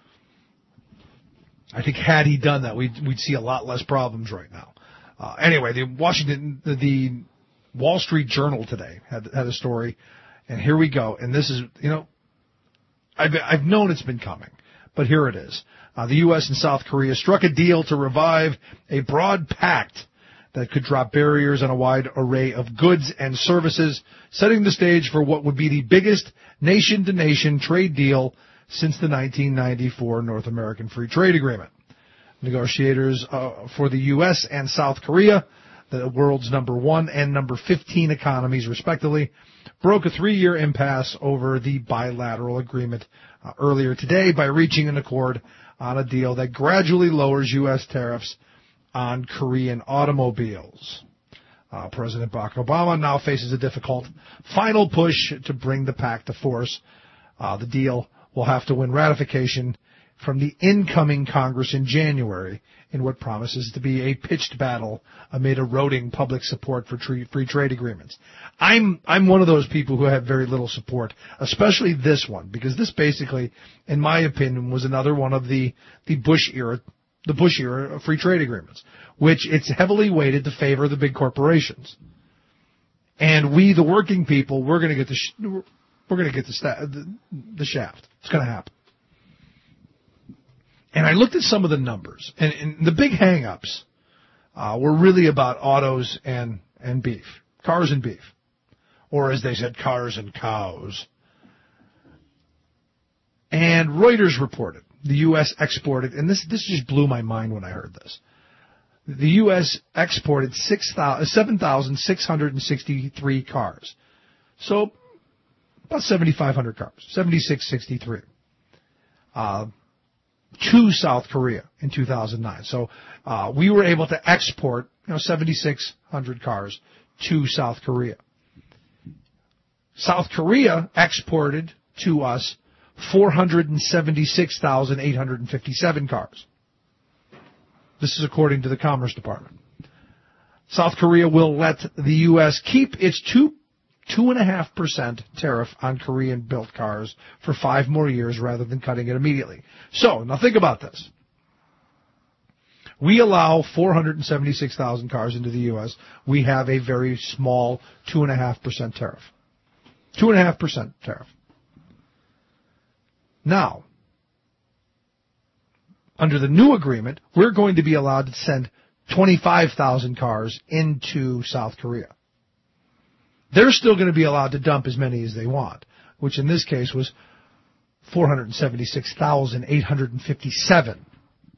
I think had he done that, we'd, we'd see a lot less problems right now. Uh, anyway, the Washington, the, the Wall Street Journal today had had a story, and here we go. And this is, you know, I've I've known it's been coming, but here it is. Uh, the U S and South Korea struck a deal to revive a broad pact that could drop barriers on a wide array of goods and services, setting the stage for what would be the biggest nation-to-nation trade deal since the nineteen ninety-four North American Free Trade Agreement. Negotiators uh, for the U S and South Korea, the world's number one and number fifteen economies, respectively, broke a three-year impasse over the bilateral agreement uh, earlier today by reaching an accord on a deal that gradually lowers U S tariffs on Korean automobiles. Uh, President Barack Obama now faces a difficult final push to bring the pact to force. Uh, the deal will have to win ratification from the incoming Congress in January in what promises to be a pitched battle amid eroding public support for free trade agreements. I'm I'm one of those people who have very little support, especially this one, because this basically, in my opinion, was another one of the the Bush era the Bush era free trade agreements, which it's heavily weighted to favor the big corporations, and we, the working people, we're going to get the sh- we're going to get the, sta- the the shaft. It's going to happen. And I looked at some of the numbers, and, and the big hang-ups uh, were really about autos and, and beef, cars and beef, or as they said, cars and cows. And Reuters reported the U S exported, and this this just blew my mind when I heard this. The U S exported seven thousand six hundred sixty-three cars, so about seventy-five hundred cars, seventy-six sixty-three. Uh, to South Korea in two thousand nine. So uh, we were able to export, you know, seventy-six hundred cars to South Korea. South Korea exported to us four hundred seventy-six thousand eight hundred fifty-seven cars. This is according to the Commerce Department. South Korea will let the U S keep its two two and a half percent tariff on Korean-built cars for five more years rather than cutting it immediately. So, now think about this. We allow four hundred seventy-six thousand cars into the U S. We have a very small two and a half percent tariff. Two and a half percent tariff. Now, under the new agreement, we're going to be allowed to send twenty-five thousand cars into South Korea. They're still going to be allowed to dump as many as they want, which in this case was four hundred seventy-six thousand eight hundred fifty-seven.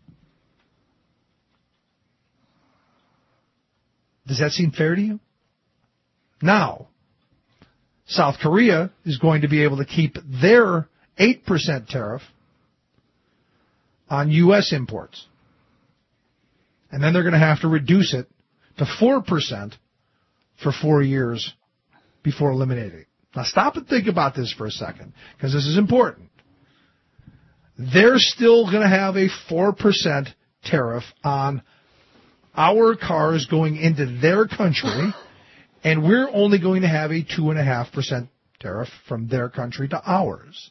Does that seem fair to you? Now, South Korea is going to be able to keep their eight percent tariff on U S imports. And then they're going to have to reduce it to four percent for four years before eliminating it. Now stop and think about this for a second, because this is important. They're still going to have a four percent tariff on our cars going into their country, and we're only going to have a two point five percent tariff from their country to ours.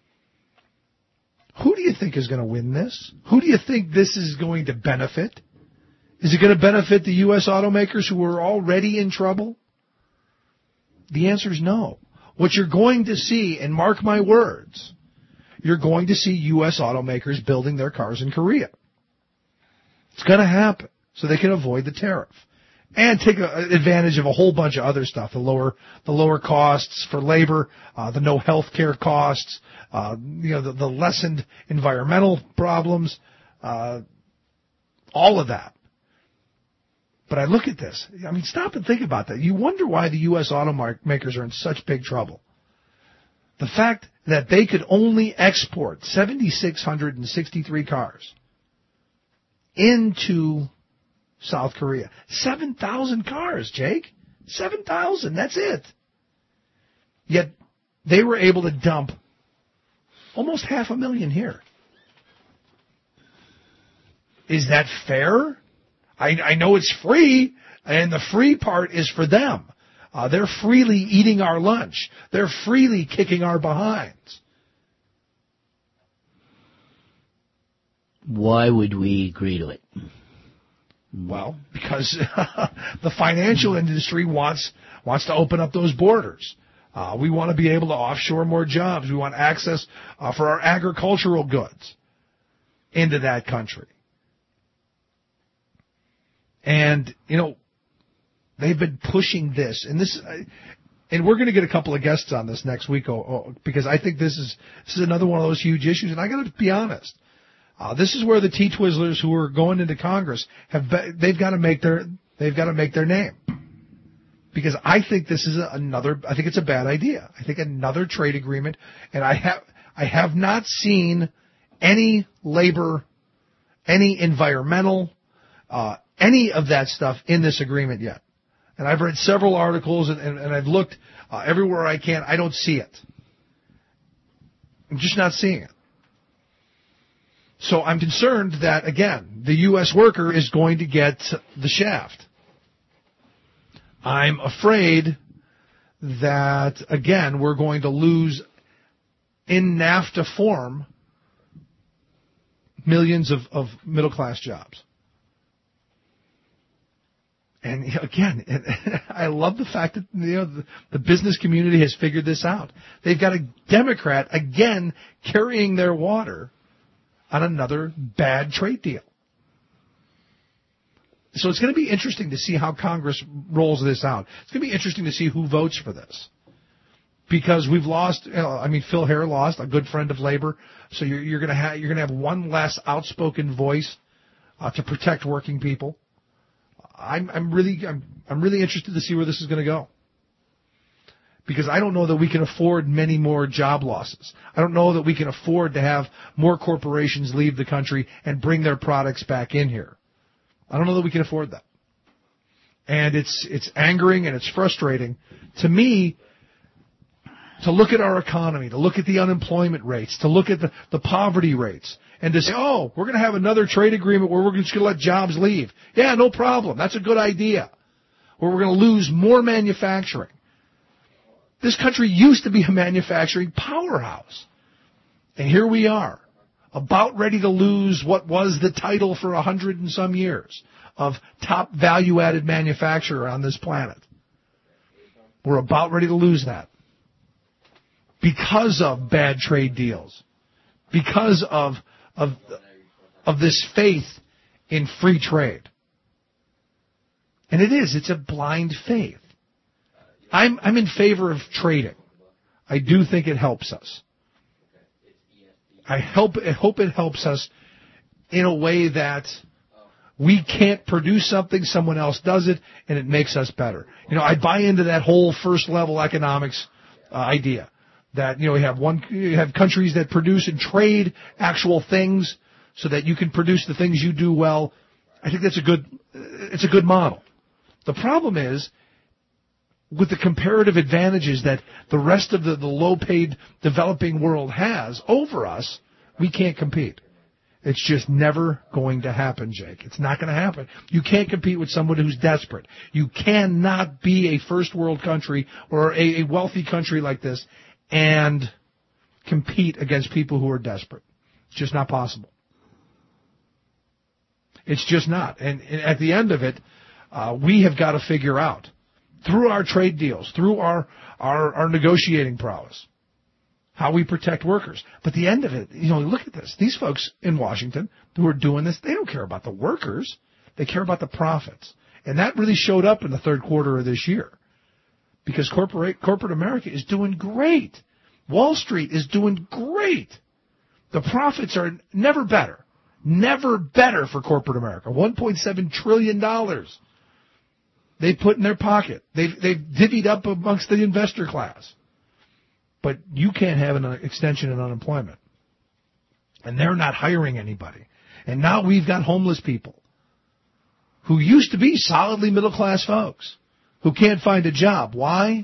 Who do you think is going to win this? Who do you think this is going to benefit? Is it going to benefit the U S automakers who are already in trouble? The answer is no. what you're going to see, and mark my words, you're going to see U S automakers building their cars in Korea. It's going to happen so they can avoid the tariff and take a, advantage of a whole bunch of other stuff, the lower the lower costs for labor, uh, the no health care costs, uh, you know, the, the lessened environmental problems, uh, all of that. But I look at this. I mean, stop and think about that. You wonder why the U S automakers are in such big trouble. The fact that they could only export seven thousand six hundred sixty-three cars into South Korea. seven thousand cars, Jake. seven thousand. That's it. Yet they were able to dump almost half a million here. Is that fair? I, I know it's free, and the free part is for them. Uh, they're freely eating our lunch. They're freely kicking our behinds. Why would we agree to it? Well, because the financial industry wants wants to open up those borders. Uh, we want to be able to offshore more jobs. We want access uh, for our agricultural goods into that country. And, you know, they've been pushing this, and this, and we're going to get a couple of guests on this next week, because I think this is this is another one of those huge issues. And I got to be honest, uh, this is where the T-Twizzlers who are going into Congress have be, they've got to make their they've got to make their name, because I think this is another. I think it's a bad idea. I think another trade agreement, and I have I have not seen any labor, any environmental. Uh, any of that stuff in this agreement yet. And I've read several articles, and, and, and I've looked uh, everywhere I can. I don't see it. I'm just not seeing it. So I'm concerned that, again, the U S worker is going to get the shaft. I'm afraid that, again, we're going to lose, in NAFTA form, millions of, of middle-class jobs. And again, I love the fact that, you know, the, the business community has figured this out. They've got a Democrat, again, carrying their water on another bad trade deal. So it's going to be interesting to see how Congress rolls this out. It's going to be interesting to see who votes for this. Because we've lost, you know, I mean, Phil Hare lost, a good friend of labor. So you're, you're going to have you're going to have one less outspoken voice uh, to protect working people. I'm, I'm really, I'm, I'm really interested to see where this is going to go, because I don't know that we can afford many more job losses. I don't know that we can afford to have more corporations leave the country and bring their products back in here. I don't know that we can afford that, and it's, it's angering and it's frustrating to me to look at our economy, to look at the unemployment rates, to look at the, the poverty rates, and to say, oh, we're going to have another trade agreement where we're just going to let jobs leave. Yeah, no problem. That's a good idea. Or we're going to lose more manufacturing. This country used to be a manufacturing powerhouse. And here we are, about ready to lose what was the title for a hundred and some years of top value-added manufacturer on this planet. We're about ready to lose that, because of bad trade deals, because of of of this faith in free trade. And it is, it's a blind faith. I'm I'm in favor of trading. I do think it helps us. I help I hope it helps us in a way that we can't produce something, someone else does it, and it makes us better. You know, I buy into that whole first level economics uh, idea. That, you know, you have one, you have countries that produce and trade actual things so that you can produce the things you do well. I think that's a good, it's a good model. The problem is, with the comparative advantages that the rest of the, the low-paid developing world has over us, we can't compete. It's just never going to happen, Jake. It's not going to happen. You can't compete with someone who's desperate. You cannot be a first world country or a, a wealthy country like this and compete against people who are desperate. It's just not possible. It's just not. And, and at the end of it, uh, we have got to figure out, through our trade deals, through our our, our negotiating prowess, how we protect workers. But the end of it, you know, look at this. These folks in Washington who are doing this, they don't care about the workers. They care about the profits. And that really showed up in the third quarter of this year because corporate, corporate America is doing great. Wall Street is doing great. The profits are never better. Never better for corporate America. one point seven trillion dollars they put in their pocket. They've, they've divvied up amongst the investor class. But you can't have an extension in unemployment. And they're not hiring anybody. And now we've got homeless people who used to be solidly middle-class folks who can't find a job. Why?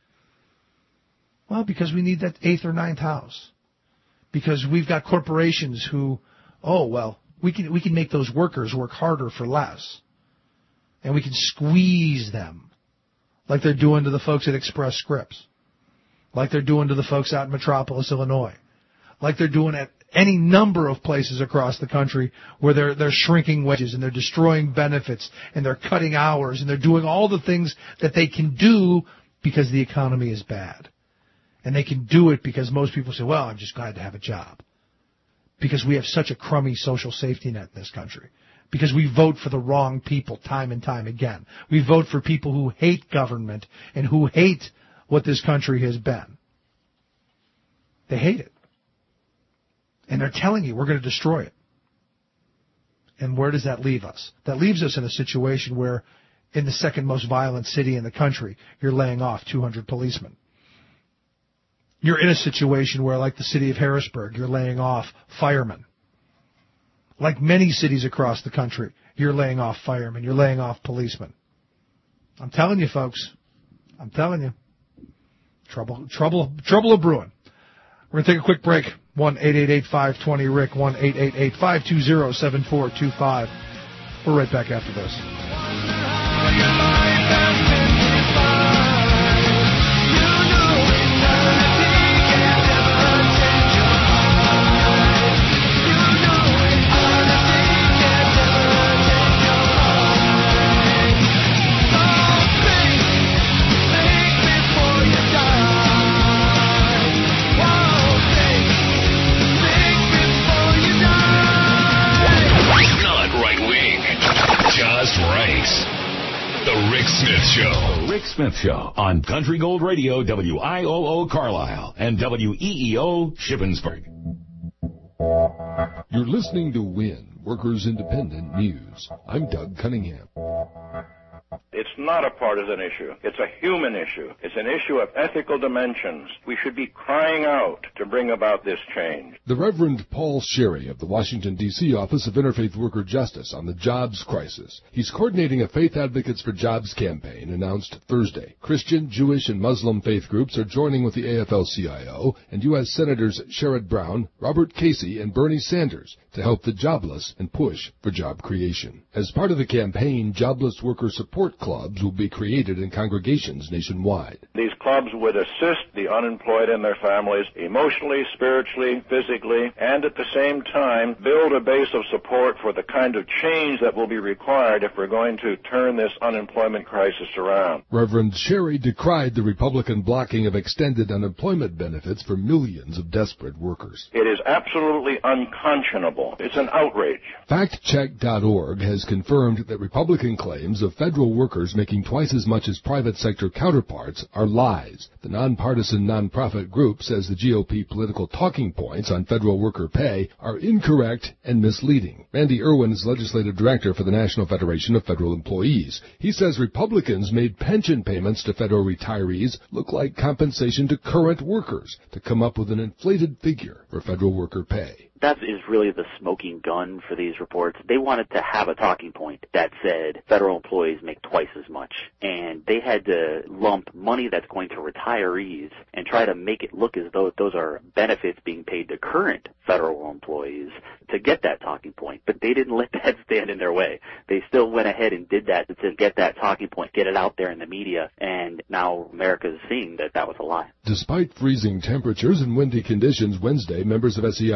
Well, because we need that eighth or ninth house. Because we've got corporations who, oh, well, we can we can make those workers work harder for less. And we can squeeze them like they're doing to the folks at Express Scripts, like they're doing to the folks out in Metropolis, Illinois, like they're doing at any number of places across the country where they're they're shrinking wages and they're destroying benefits and they're cutting hours and they're doing all the things that they can do because the economy is bad. And they can do it because most people say, well, I'm just glad to have a job. Because we have such a crummy social safety net in this country. Because we vote for the wrong people time and time again. We vote for people who hate government and who hate what this country has been. They hate it. And they're telling you we're going to destroy it. And where does that leave us? That leaves us in a situation where in the second most violent city in the country, you're laying off two hundred policemen. You're in a situation where, like the city of Harrisburg, you're laying off firemen. Like many cities across the country, you're laying off firemen, you're laying off policemen. I'm telling you, folks. I'm telling you. Trouble, trouble, trouble a brewing. We're going to take a quick break. one eight eight eight, five two zero, R I C K, one eight eight eight, five two zero, seven four two five. We're right back after this. The Rick Smith Show. The Rick Smith Show on Country Gold Radio, W I O O Carlisle, and W E E O Shippensburg. You're listening to WIN, Workers Independent News. I'm Doug Cunningham. It's not a partisan issue. It's a human issue. It's an issue of ethical dimensions. We should be crying out to bring about this change. The Reverend Paul Sherry of the Washington, D C office of Interfaith Worker Justice on the jobs crisis. He's coordinating a Faith Advocates for Jobs campaign announced Thursday. Christian, Jewish, and Muslim faith groups are joining with the A F L C I O and U S Senators Sherrod Brown, Robert Casey, and Bernie Sanders to help the jobless and push for job creation. As part of the campaign, jobless worker support clubs will be created in congregations nationwide. These clubs would assist the unemployed and their families emotionally, spiritually, physically, and at the same time build a base of support for the kind of change that will be required if we're going to turn this unemployment crisis around. Reverend Sherry decried the Republican blocking of extended unemployment benefits for millions of desperate workers. It is absolutely unconscionable. It's an outrage. fact check dot org has confirmed that Republican claims of federal workers making twice as much as private sector counterparts are lies. The nonpartisan nonprofit group says the G O P political talking points on federal worker pay are incorrect and misleading. Randy Irwin is legislative director for the National Federation of Federal Employees. He says Republicans made pension payments to federal retirees look like compensation to current workers to come up with an inflated figure for federal worker pay. That is really the smoking gun for these reports. They wanted to have a talking point that said federal employees make twice as much. And they had to lump money that's going to retirees and try to make it look as though those are benefits being paid to current federal employees to get that talking point. But they didn't let that stand in their way. They still went ahead and did that to get that talking point, get it out there in the media. And now America is seeing that that was a lie. Despite freezing temperatures and windy conditions Wednesday, members of S E I U Local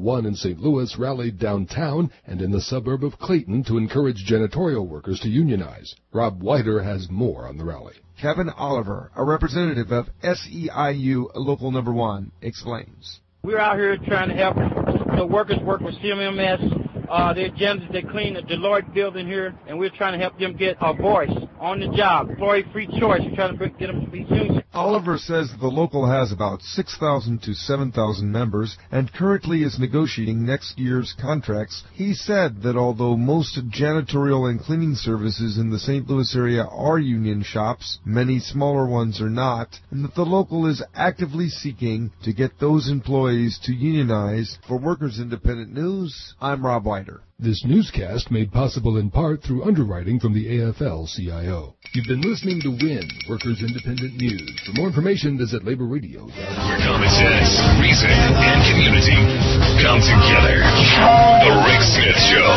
One in Saint Louis rallied downtown and in the suburb of Clayton to encourage janitorial workers to unionize. Rob Whiter has more on the rally. Kevin Oliver, a representative of S E I U Local Number One, explains. We're out here trying to help the workers work with C M M S. Uh, their janitors, they clean the Deloitte building here, and we're trying to help them get a voice on the job. Employee free choice. We're trying to get them to be union. Oliver says the local has about six thousand to seven thousand members and currently is negotiating next year's contracts. He said that although most janitorial and cleaning services in the Saint Louis area are union shops, many smaller ones are not, and that the local is actively seeking to get those employees to unionize. For Workers Independent News, I'm Rob White. This newscast made possible in part through underwriting from the A F L C I O. You've been listening to WIN, Workers Independent News. For more information, visit labor radio dot com. Where common sense, reason, and community come together. The Rick Smith Show.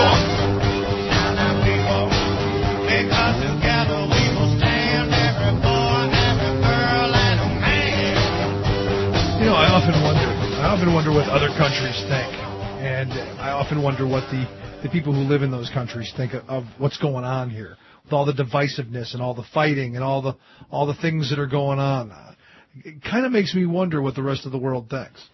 You know, I often wonder, I often wonder what other countries think. And I often wonder what the, the people who live in those countries think of, of what's going on here, with all the divisiveness and all the fighting and all the all the things that are going on. It kind of makes me wonder what the rest of the world thinks.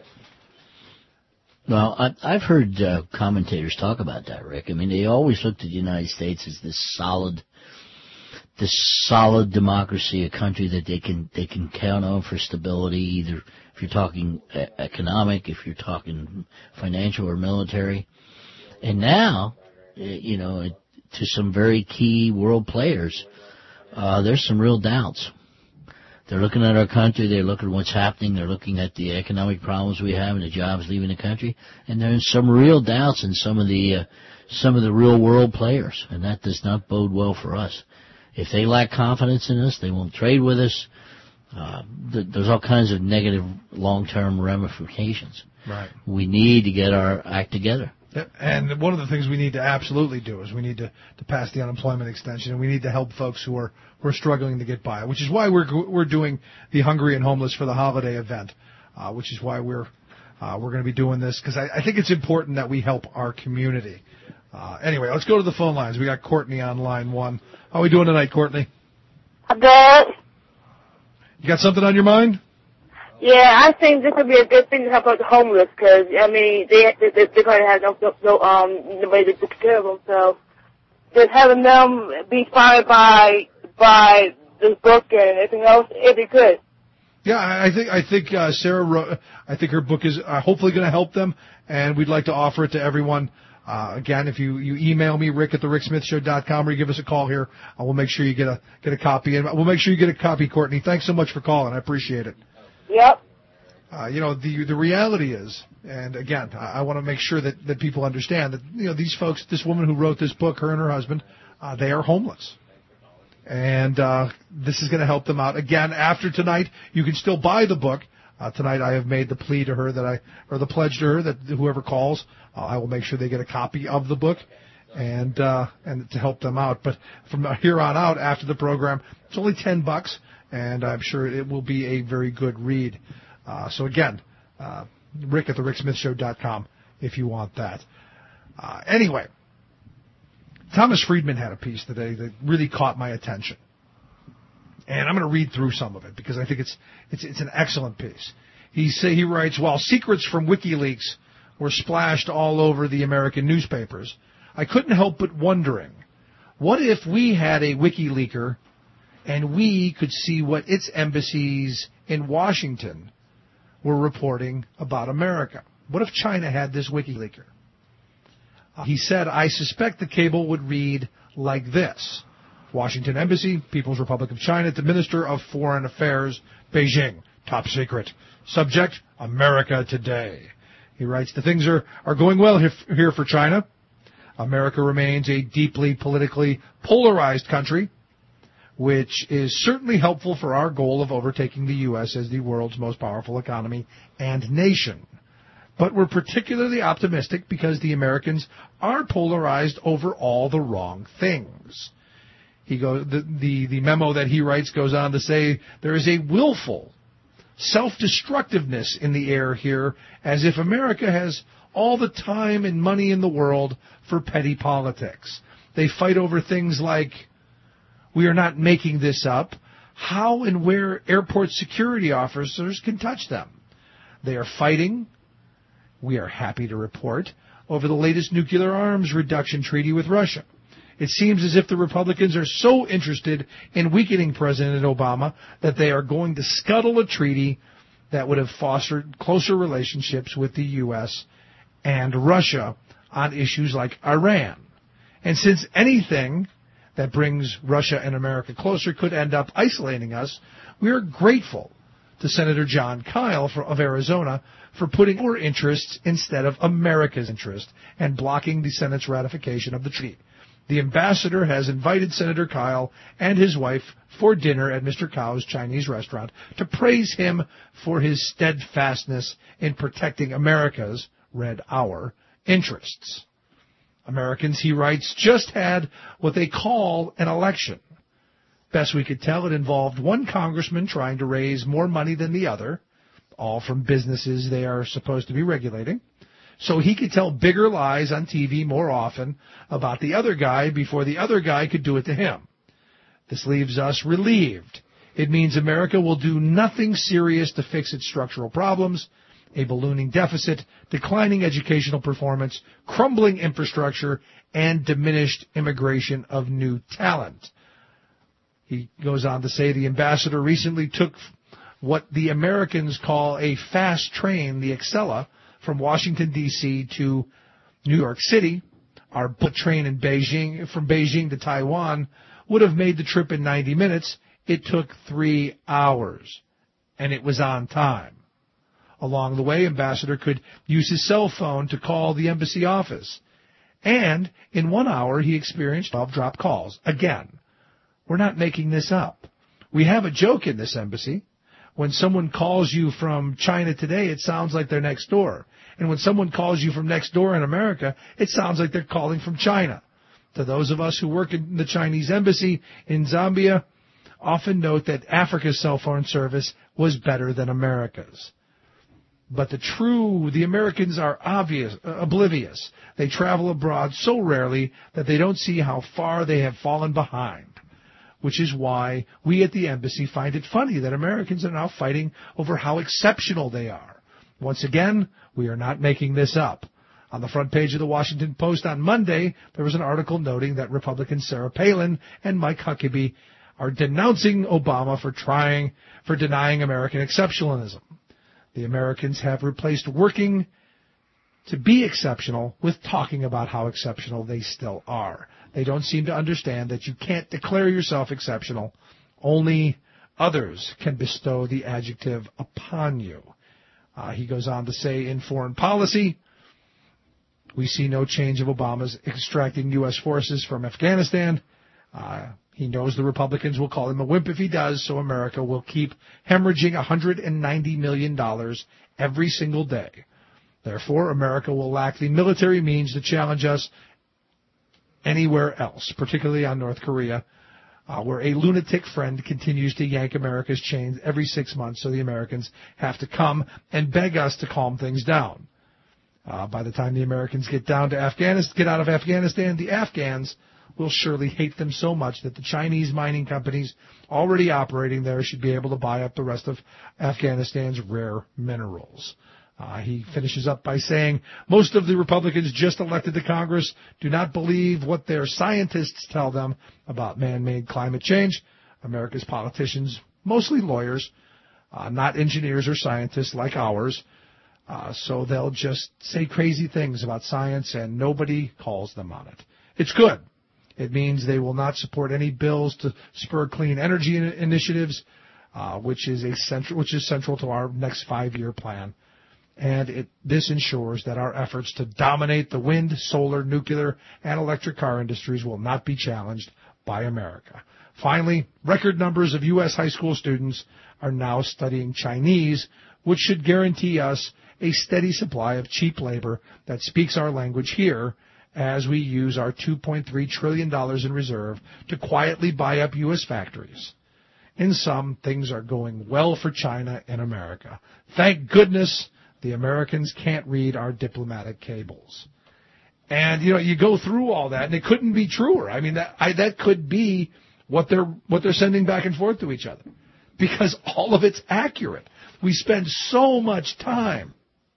Well, I, I've heard uh, commentators talk about that, Rick. I mean, they always looked at the United States as this solid, this solid democracy, a country that they can they can count on for stability, either if you're talking economic, if you're talking financial or military. And now, you know, to some very key world players, uh, there's some real doubts. They're looking at our country, they're looking at what's happening, they're looking at the economic problems we have and the jobs leaving the country, and there's some real doubts in some of the uh, some of the real world players, and that does not bode well for us. If they lack confidence in us, they won't trade with us. Uh, th- there's all kinds of negative long-term ramifications. Right. We need to get our act together. And one of the things we need to absolutely do is we need to, to pass the unemployment extension, and we need to help folks who are who are struggling to get by, which is why we're we're doing the Hungry and Homeless for the Holiday event, uh, which is why we're uh, we're going to be doing this, because I, I think it's important that we help our community. Uh, anyway, let's go to the phone lines. We got Courtney on line one. How are we doing tonight, Courtney? Good. You got something on your mind? Yeah, I think this would be a good thing to help out the homeless, because I mean they they they're going to have no no, no um nobody to take care of them. So just having them be inspired by by this book and everything else, it'd be good. Yeah, I think I think uh, Sarah wrote, I think her book is uh, hopefully going to help them, and we'd like to offer it to everyone. Uh, again, if you, you email me, Rick at the rick smith show dot com, or you give us a call here, I will make sure you get a get a copy, and we'll make sure you get a copy, Courtney. Thanks so much for calling. I appreciate it. Yep. Uh, you know, the the reality is, and again, I, I want to make sure that, that people understand that, you know, these folks, this woman who wrote this book, her and her husband, uh, they are homeless. And uh, this is going to help them out. Again, after tonight, you can still buy the book. Uh, tonight I have made the plea to her that I, or the pledge to her that whoever calls, uh, I will make sure they get a copy of the book and uh, and to help them out. But from here on out, after the program, it's only ten bucks, and I'm sure it will be a very good read. Uh, so again, uh, Rick at the rick smith show dot com if you want that. Uh, anyway, Thomas Friedman had a piece today that really caught my attention. And I'm going to read through some of it because I think it's it's it's an excellent piece. He say he writes, while secrets from WikiLeaks were splashed all over the American newspapers, I couldn't help but wondering, what if we had a WikiLeaker and we could see what its embassies in Washington were reporting about America? What if China had this WikiLeaker? Uh, he said, I suspect the cable would read like this. Washington Embassy, People's Republic of China, to Minister of Foreign Affairs, Beijing, top secret. Subject, America Today. He writes, the things are, are going well here, here for China. America remains a deeply politically polarized country, which is certainly helpful for our goal of overtaking the U S as the world's most powerful economy and nation. But we're particularly optimistic because the Americans are polarized over all the wrong things. He goes, the, the, the memo that he writes goes on to say there is a willful self-destructiveness in the air here, as if America has all the time and money in the world for petty politics. They fight over things like, we are not making this up, how and where airport security officers can touch them. They are fighting, we are happy to report, over the latest nuclear arms reduction treaty with Russia. It seems as if the Republicans are so interested in weakening President Obama that they are going to scuttle a treaty that would have fostered closer relationships with the U S and Russia on issues like Iran. And since anything that brings Russia and America closer could end up isolating us, we are grateful to Senator John Kyle for, of Arizona for putting our interests instead of America's interest and blocking the Senate's ratification of the treaty. The ambassador has invited Senator Kyle and his wife for dinner at Mister Kao's Chinese restaurant to praise him for his steadfastness in protecting America's, read our, interests. Americans, he writes, just had what they call an election. Best we could tell, it involved one congressman trying to raise more money than the other, all from businesses they are supposed to be regulating, so he could tell bigger lies on T V more often about the other guy before the other guy could do it to him. This leaves us relieved. It means America will do nothing serious to fix its structural problems, a ballooning deficit, declining educational performance, crumbling infrastructure, and diminished immigration of new talent. He goes on to say the ambassador recently took what the Americans call a fast train, the Excella, from Washington, D C to New York City. Our bullet train in Beijing, from Beijing to Taiwan would have made the trip in ninety minutes. It took three hours, and it was on time. Along the way, Ambassador could use his cell phone to call the embassy office. And in one hour, he experienced twelve drop calls. Again, we're not making this up. We have a joke in this embassy. When someone calls you from China today, it sounds like they're next door. And when someone calls you from next door in America, it sounds like they're calling from China. To those of us who work in the Chinese embassy in Zambia, often note that Africa's cell phone service was better than America's. But the true, the Americans are obvious, uh, oblivious. They travel abroad so rarely that they don't see how far they have fallen behind, which is why we at the embassy find it funny that Americans are now fighting over how exceptional they are. Once again, we are not making this up. On the front page of the Washington Post on Monday, there was an article noting that Republicans Sarah Palin and Mike Huckabee are denouncing Obama for trying, for denying American exceptionalism. The Americans have replaced working to be exceptional with talking about how exceptional they still are. They don't seem to understand that you can't declare yourself exceptional. Only others can bestow the adjective upon you. Uh, he goes on to say, in foreign policy, we see no change of Obama's extracting U S forces from Afghanistan. Uh, he knows the Republicans will call him a wimp if he does, so America will keep hemorrhaging one hundred ninety million dollars every single day. Therefore, America will lack the military means to challenge us anywhere else, particularly on North Korea, uh, where a lunatic friend continues to yank America's chains every six months, so the Americans have to come and beg us to calm things down. Uh, by the time the Americans get down to Afghanistan, get out of Afghanistan, the Afghans will surely hate them so much that the Chinese mining companies already operating there should be able to buy up the rest of Afghanistan's rare minerals. Uh, he finishes up by saying, most of the Republicans just elected to Congress do not believe what their scientists tell them about man-made climate change. America's politicians, mostly lawyers, uh, not engineers or scientists like ours, uh, so they'll just say crazy things about science and nobody calls them on it. It's good. It means they will not support any bills to spur clean energy in- initiatives, uh, which is a central, which is central to our next five-year plan. And it, this ensures that our efforts to dominate the wind, solar, nuclear, and electric car industries will not be challenged by America. Finally, record numbers of U S high school students are now studying Chinese, which should guarantee us a steady supply of cheap labor that speaks our language here as we use our two point three trillion dollars in reserve to quietly buy up U S factories. In sum, things are going well for China and America. Thank goodness The Americans can't read our diplomatic cables. And, you know, you go through all that, and it couldn't be truer. I mean, that I, that could be what they're what they're sending back and forth to each other, because all of it's accurate. We spend so much time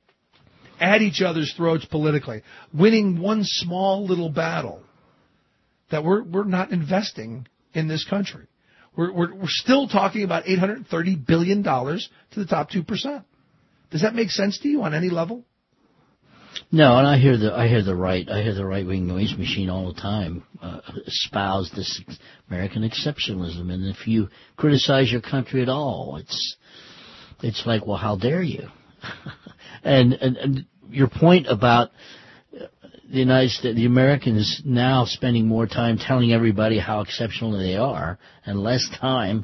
at each other's throats politically, winning one small little battle, that we're we're not investing in this country. We're we're, we're still talking about eight hundred thirty billion dollars to the top two percent. Does that make sense to you on any level? No, and I hear the I hear the right I hear the right wing noise machine all the time uh, espouse this American exceptionalism, and if you criticize your country at all, it's it's like, well, how dare you? and, and and your point about the United States, the Americans now spending more time telling everybody how exceptional they are, and less time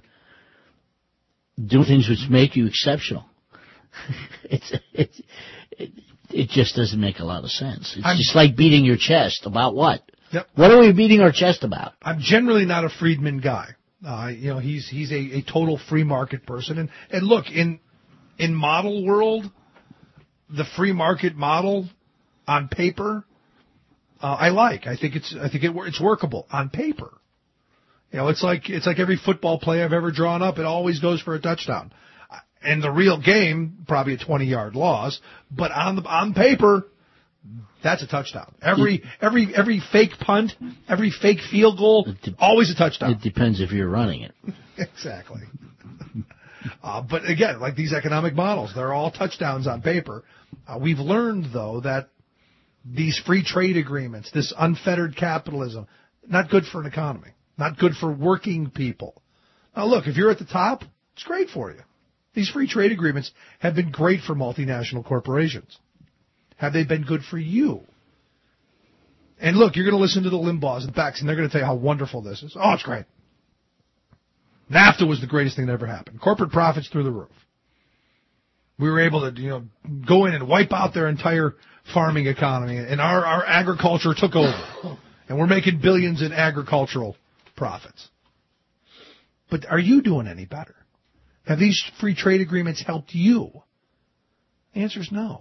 doing things which make you exceptional. it's it's. It, It just doesn't make a lot of sense. It's I'm, just like beating your chest. About what? Yep. What are we beating our chest about? I'm generally not a Friedman guy. Uh, you know, he's he's a, a total free market person. And, and look, in in model world, the free market model on paper, uh, I like. I think it's I think it, it's workable on paper. You know, it's like it's like every football play I've ever drawn up. It always goes for a touchdown. And the real game, probably a twenty-yard loss, but on the on paper, that's a touchdown. Every every every fake punt, every fake field goal, de- always a touchdown. It depends if you're running it. Exactly. uh, but again, like these economic models, they're all touchdowns on paper. Uh, we've learned, though, that these free trade agreements, this unfettered capitalism, not good for an economy, not good for working people. Now, look, if you're at the top, it's great for you. These free trade agreements have been great for multinational corporations. Have they been good for you? And look, you're going to listen to the Limbaughs and Becks, and they're going to tell you how wonderful this is. Oh, it's great. NAFTA was the greatest thing that ever happened. Corporate profits through the roof. We were able to, you know, go in and wipe out their entire farming economy, and our, our agriculture took over. And we're making billions in agricultural profits. But are you doing any better? Have these free trade agreements helped you? The answer is no.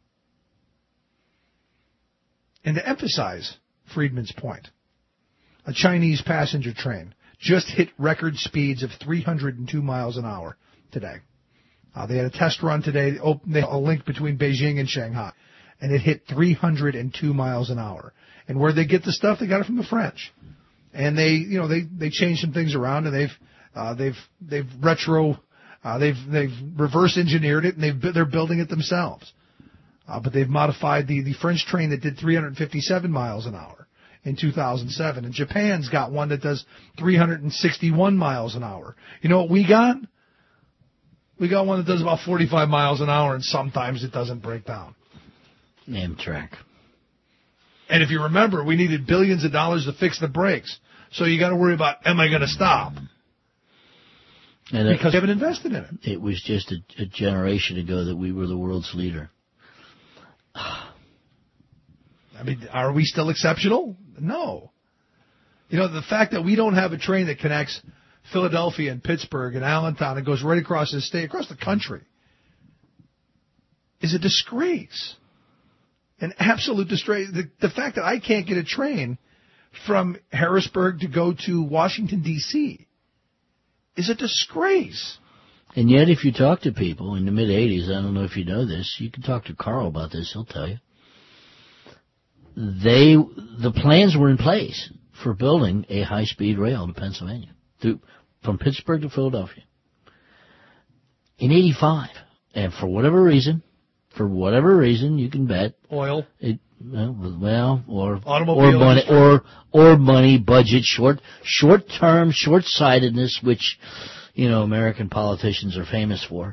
And to emphasize Friedman's point, a Chinese passenger train just hit record speeds of three hundred two miles an hour today. Uh, they had a test run today, they a link between Beijing and Shanghai, and it hit three hundred two miles an hour. And where'd they get the stuff? They got it from the French. And they, you know, they, they changed some things around, and they've, uh, they've, they've retro, Uh, they've they've reverse engineered it, and they've they're building it themselves. Uh, but they've modified the, the French train that did three hundred fifty-seven miles an hour in two thousand seven, and Japan's got one that does three hundred sixty-one miles an hour. You know what we got? We got one that does about forty-five miles an hour, and sometimes it doesn't break down. Amtrak. And if you remember, we needed billions of dollars to fix the brakes, so you got to worry about, am I going to stop? And because they haven't invested in it. It was just a, a generation ago that we were the world's leader. I mean, are we still exceptional? No. You know, the fact that we don't have a train that connects Philadelphia and Pittsburgh and Allentown and goes right across the state, across the country, is a disgrace. An absolute disgrace. The, the fact that I can't get a train from Harrisburg to go to Washington, D C is a disgrace. And yet, if you talk to people in the mid-eighties, I don't know if you know this, you can talk to Carl about this, he'll tell you. They, the plans were in place for building a high-speed rail to Pennsylvania, to, from Pittsburgh to Philadelphia. In eighty-five. And for whatever reason, for whatever reason, you can bet. Oil. It, well, well, or Automobile or money, or or money, budget, short, short-term, short-sightedness, which, you know, American politicians are famous for.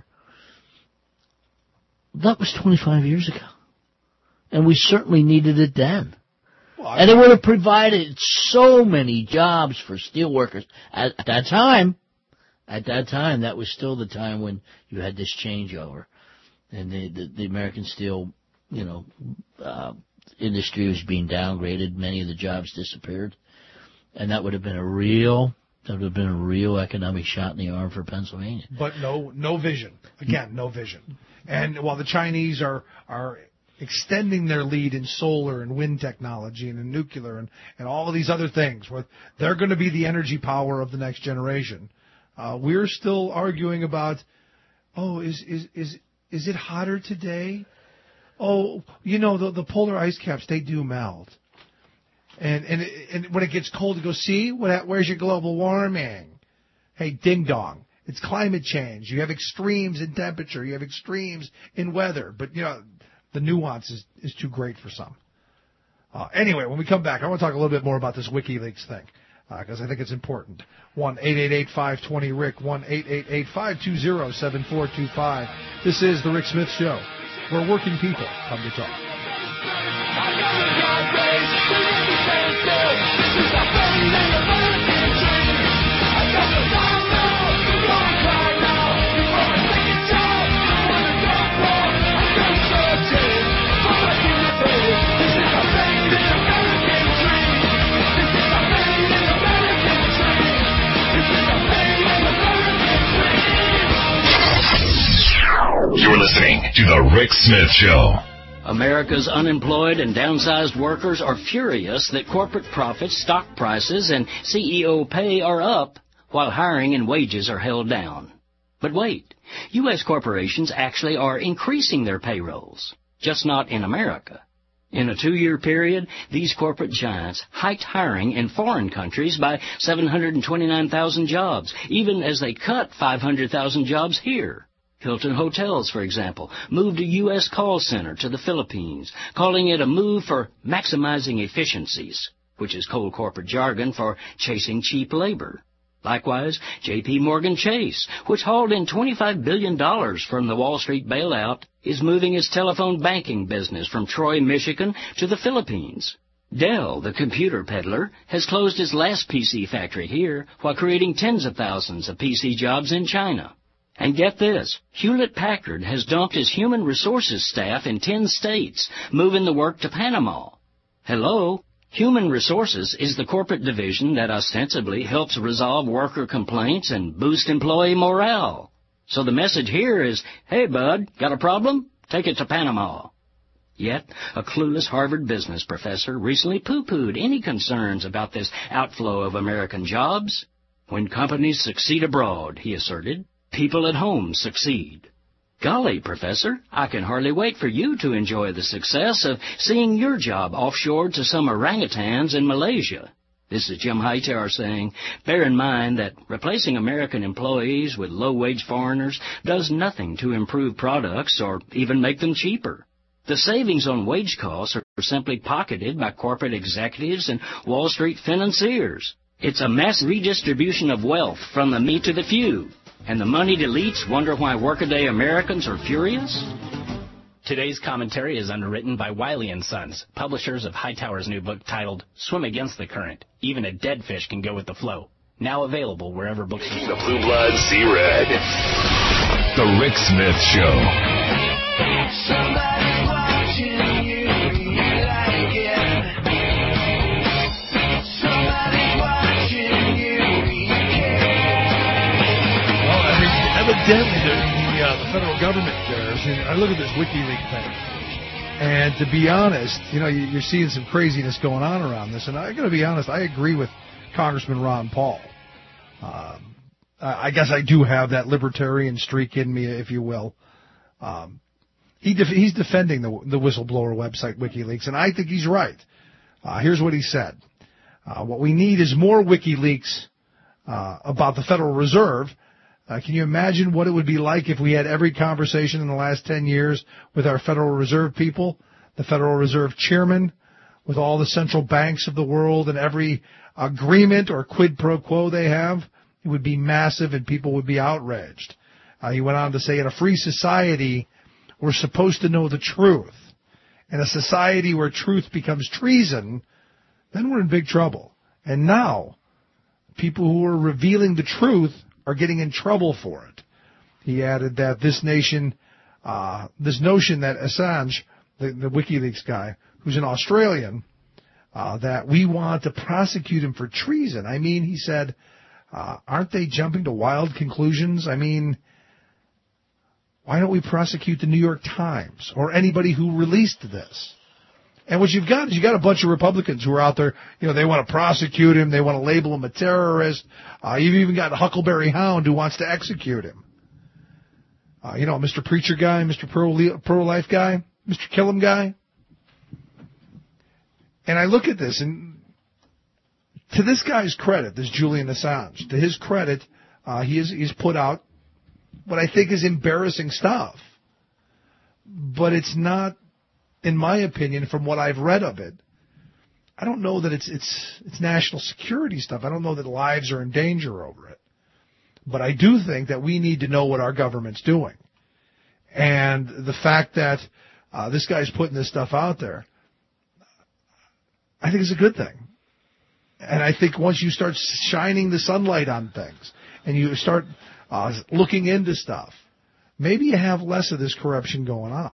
That was twenty-five years ago, and we certainly needed it then. Well, and it would have provided so many jobs for steel workers at, at that time. At that time, that was still the time when you had this changeover, and the the, the American steel, you know. Uh, industry was being downgraded. Many of the jobs disappeared. And that would have been a real That would have been a real economic shot in the arm for Pennsylvania. But no, no vision. Again, no vision. And while the Chinese are are extending their lead in solar and wind technology and in nuclear and, and all of these other things, where they're going to be the energy power of the next generation, uh, we're still arguing about, oh, is is is is it hotter today? Oh, you know, the, the polar ice caps, they do melt. And and and when it gets cold, it goes, see, what, where's your global warming? Hey, ding dong. It's climate change. You have extremes in temperature. You have extremes in weather. But, you know, the nuance is, is too great for some. Uh, anyway, when we come back, I want to talk a little bit more about this WikiLeaks thing, because uh, I think it's important. one eight eight eight, five two zero, R I C, one eight eight eight, five two zero, seven four two five. This is The Rick Smith Show, where working people come to talk. You're listening to The Rick Smith Show. America's unemployed and downsized workers are furious that corporate profits, stock prices, and C E O pay are up while hiring and wages are held down. But wait, U S corporations actually are increasing their payrolls, just not in America. In a two-year period, these corporate giants hiked hiring in foreign countries by seven hundred twenty-nine thousand jobs, even as they cut five hundred thousand jobs here. Hilton Hotels, for example, moved a U S call center to the Philippines, calling it a move for maximizing efficiencies, which is cold corporate jargon for chasing cheap labor. Likewise, J P. Morgan Chase, which hauled in twenty-five billion dollars from the Wall Street bailout, is moving its telephone banking business from Troy, Michigan, to the Philippines. Dell, the computer peddler, has closed its last P C factory here while creating tens of thousands of P C jobs in China. And get this, Hewlett-Packard has dumped its human resources staff in ten states, moving the work to Panama. Hello? Human Resources is the corporate division that ostensibly helps resolve worker complaints and boost employee morale. So the message here is, hey, bud, got a problem? Take it to Panama. Yet, a clueless Harvard business professor recently poo-pooed any concerns about this outflow of American jobs. When companies succeed abroad, he asserted, people at home succeed. Golly, Professor, I can hardly wait for you to enjoy the success of seeing your job offshored to some orangutans in Malaysia. This is Jim Hightower saying, bear in mind that replacing American employees with low-wage foreigners does nothing to improve products or even make them cheaper. The savings on wage costs are simply pocketed by corporate executives and Wall Street financiers. It's a mass redistribution of wealth from the me to the few. And the moneyed elites wonder why workaday Americans are furious? Today's commentary is underwritten by Wiley and Sons, publishers of Hightower's new book titled Swim Against the Current. Even a dead fish can go with the flow. Now available wherever books are sold. The Blue Bloods see red. The Rick Smith Show. Somebody watching you, you like it. Somebody watching you, you care. Well, I mean, evidently the, the, uh, the federal government cares. And I look at this WikiLeaks thing, and to be honest, you know, you're seeing some craziness going on around this. And I got to be honest, I agree with Congressman Ron Paul. Um, I guess I do have that libertarian streak in me, if you will. Um, he def- he's defending the, the whistleblower website WikiLeaks, and I think he's right. Uh, here's what he said. Uh, what we need is more WikiLeaks uh, about the Federal Reserve. Uh, can you imagine what it would be like if we had every conversation in the last ten years with our Federal Reserve people, the Federal Reserve chairman, with all the central banks of the world and every agreement or quid pro quo they have? It would be massive and people would be outraged. Uh, he went on to say, in a free society, we're supposed to know the truth. In a society where truth becomes treason, then we're in big trouble. And now, people who are revealing the truth are getting in trouble for it. He added that this nation, uh, this notion that Assange, the, the WikiLeaks guy, who's an Australian, uh, that we want to prosecute him for treason. I mean, he said, Uh, aren't they jumping to wild conclusions? I mean, why don't we prosecute the New York Times or anybody who released this? And what you've got is you've got a bunch of Republicans who are out there, you know, they want to prosecute him, they want to label him a terrorist. Uh, you've even got Huckleberry Hound who wants to execute him. Uh, you know, Mister Preacher guy, Mister Pro, Pro-Life guy, Mister Kill-Em guy. And I look at this, and to this guy's credit, this Julian Assange, to his credit, uh, he is, he's put out what I think is embarrassing stuff. But it's not, in my opinion, from what I've read of it, I don't know that it's it's it's national security stuff. I don't know that lives are in danger over it. But I do think that we need to know what our government's doing. And the fact that uh, this guy's putting this stuff out there, I think is a good thing. And I think once you start shining the sunlight on things and you start uh, looking into stuff, maybe you have less of this corruption going on.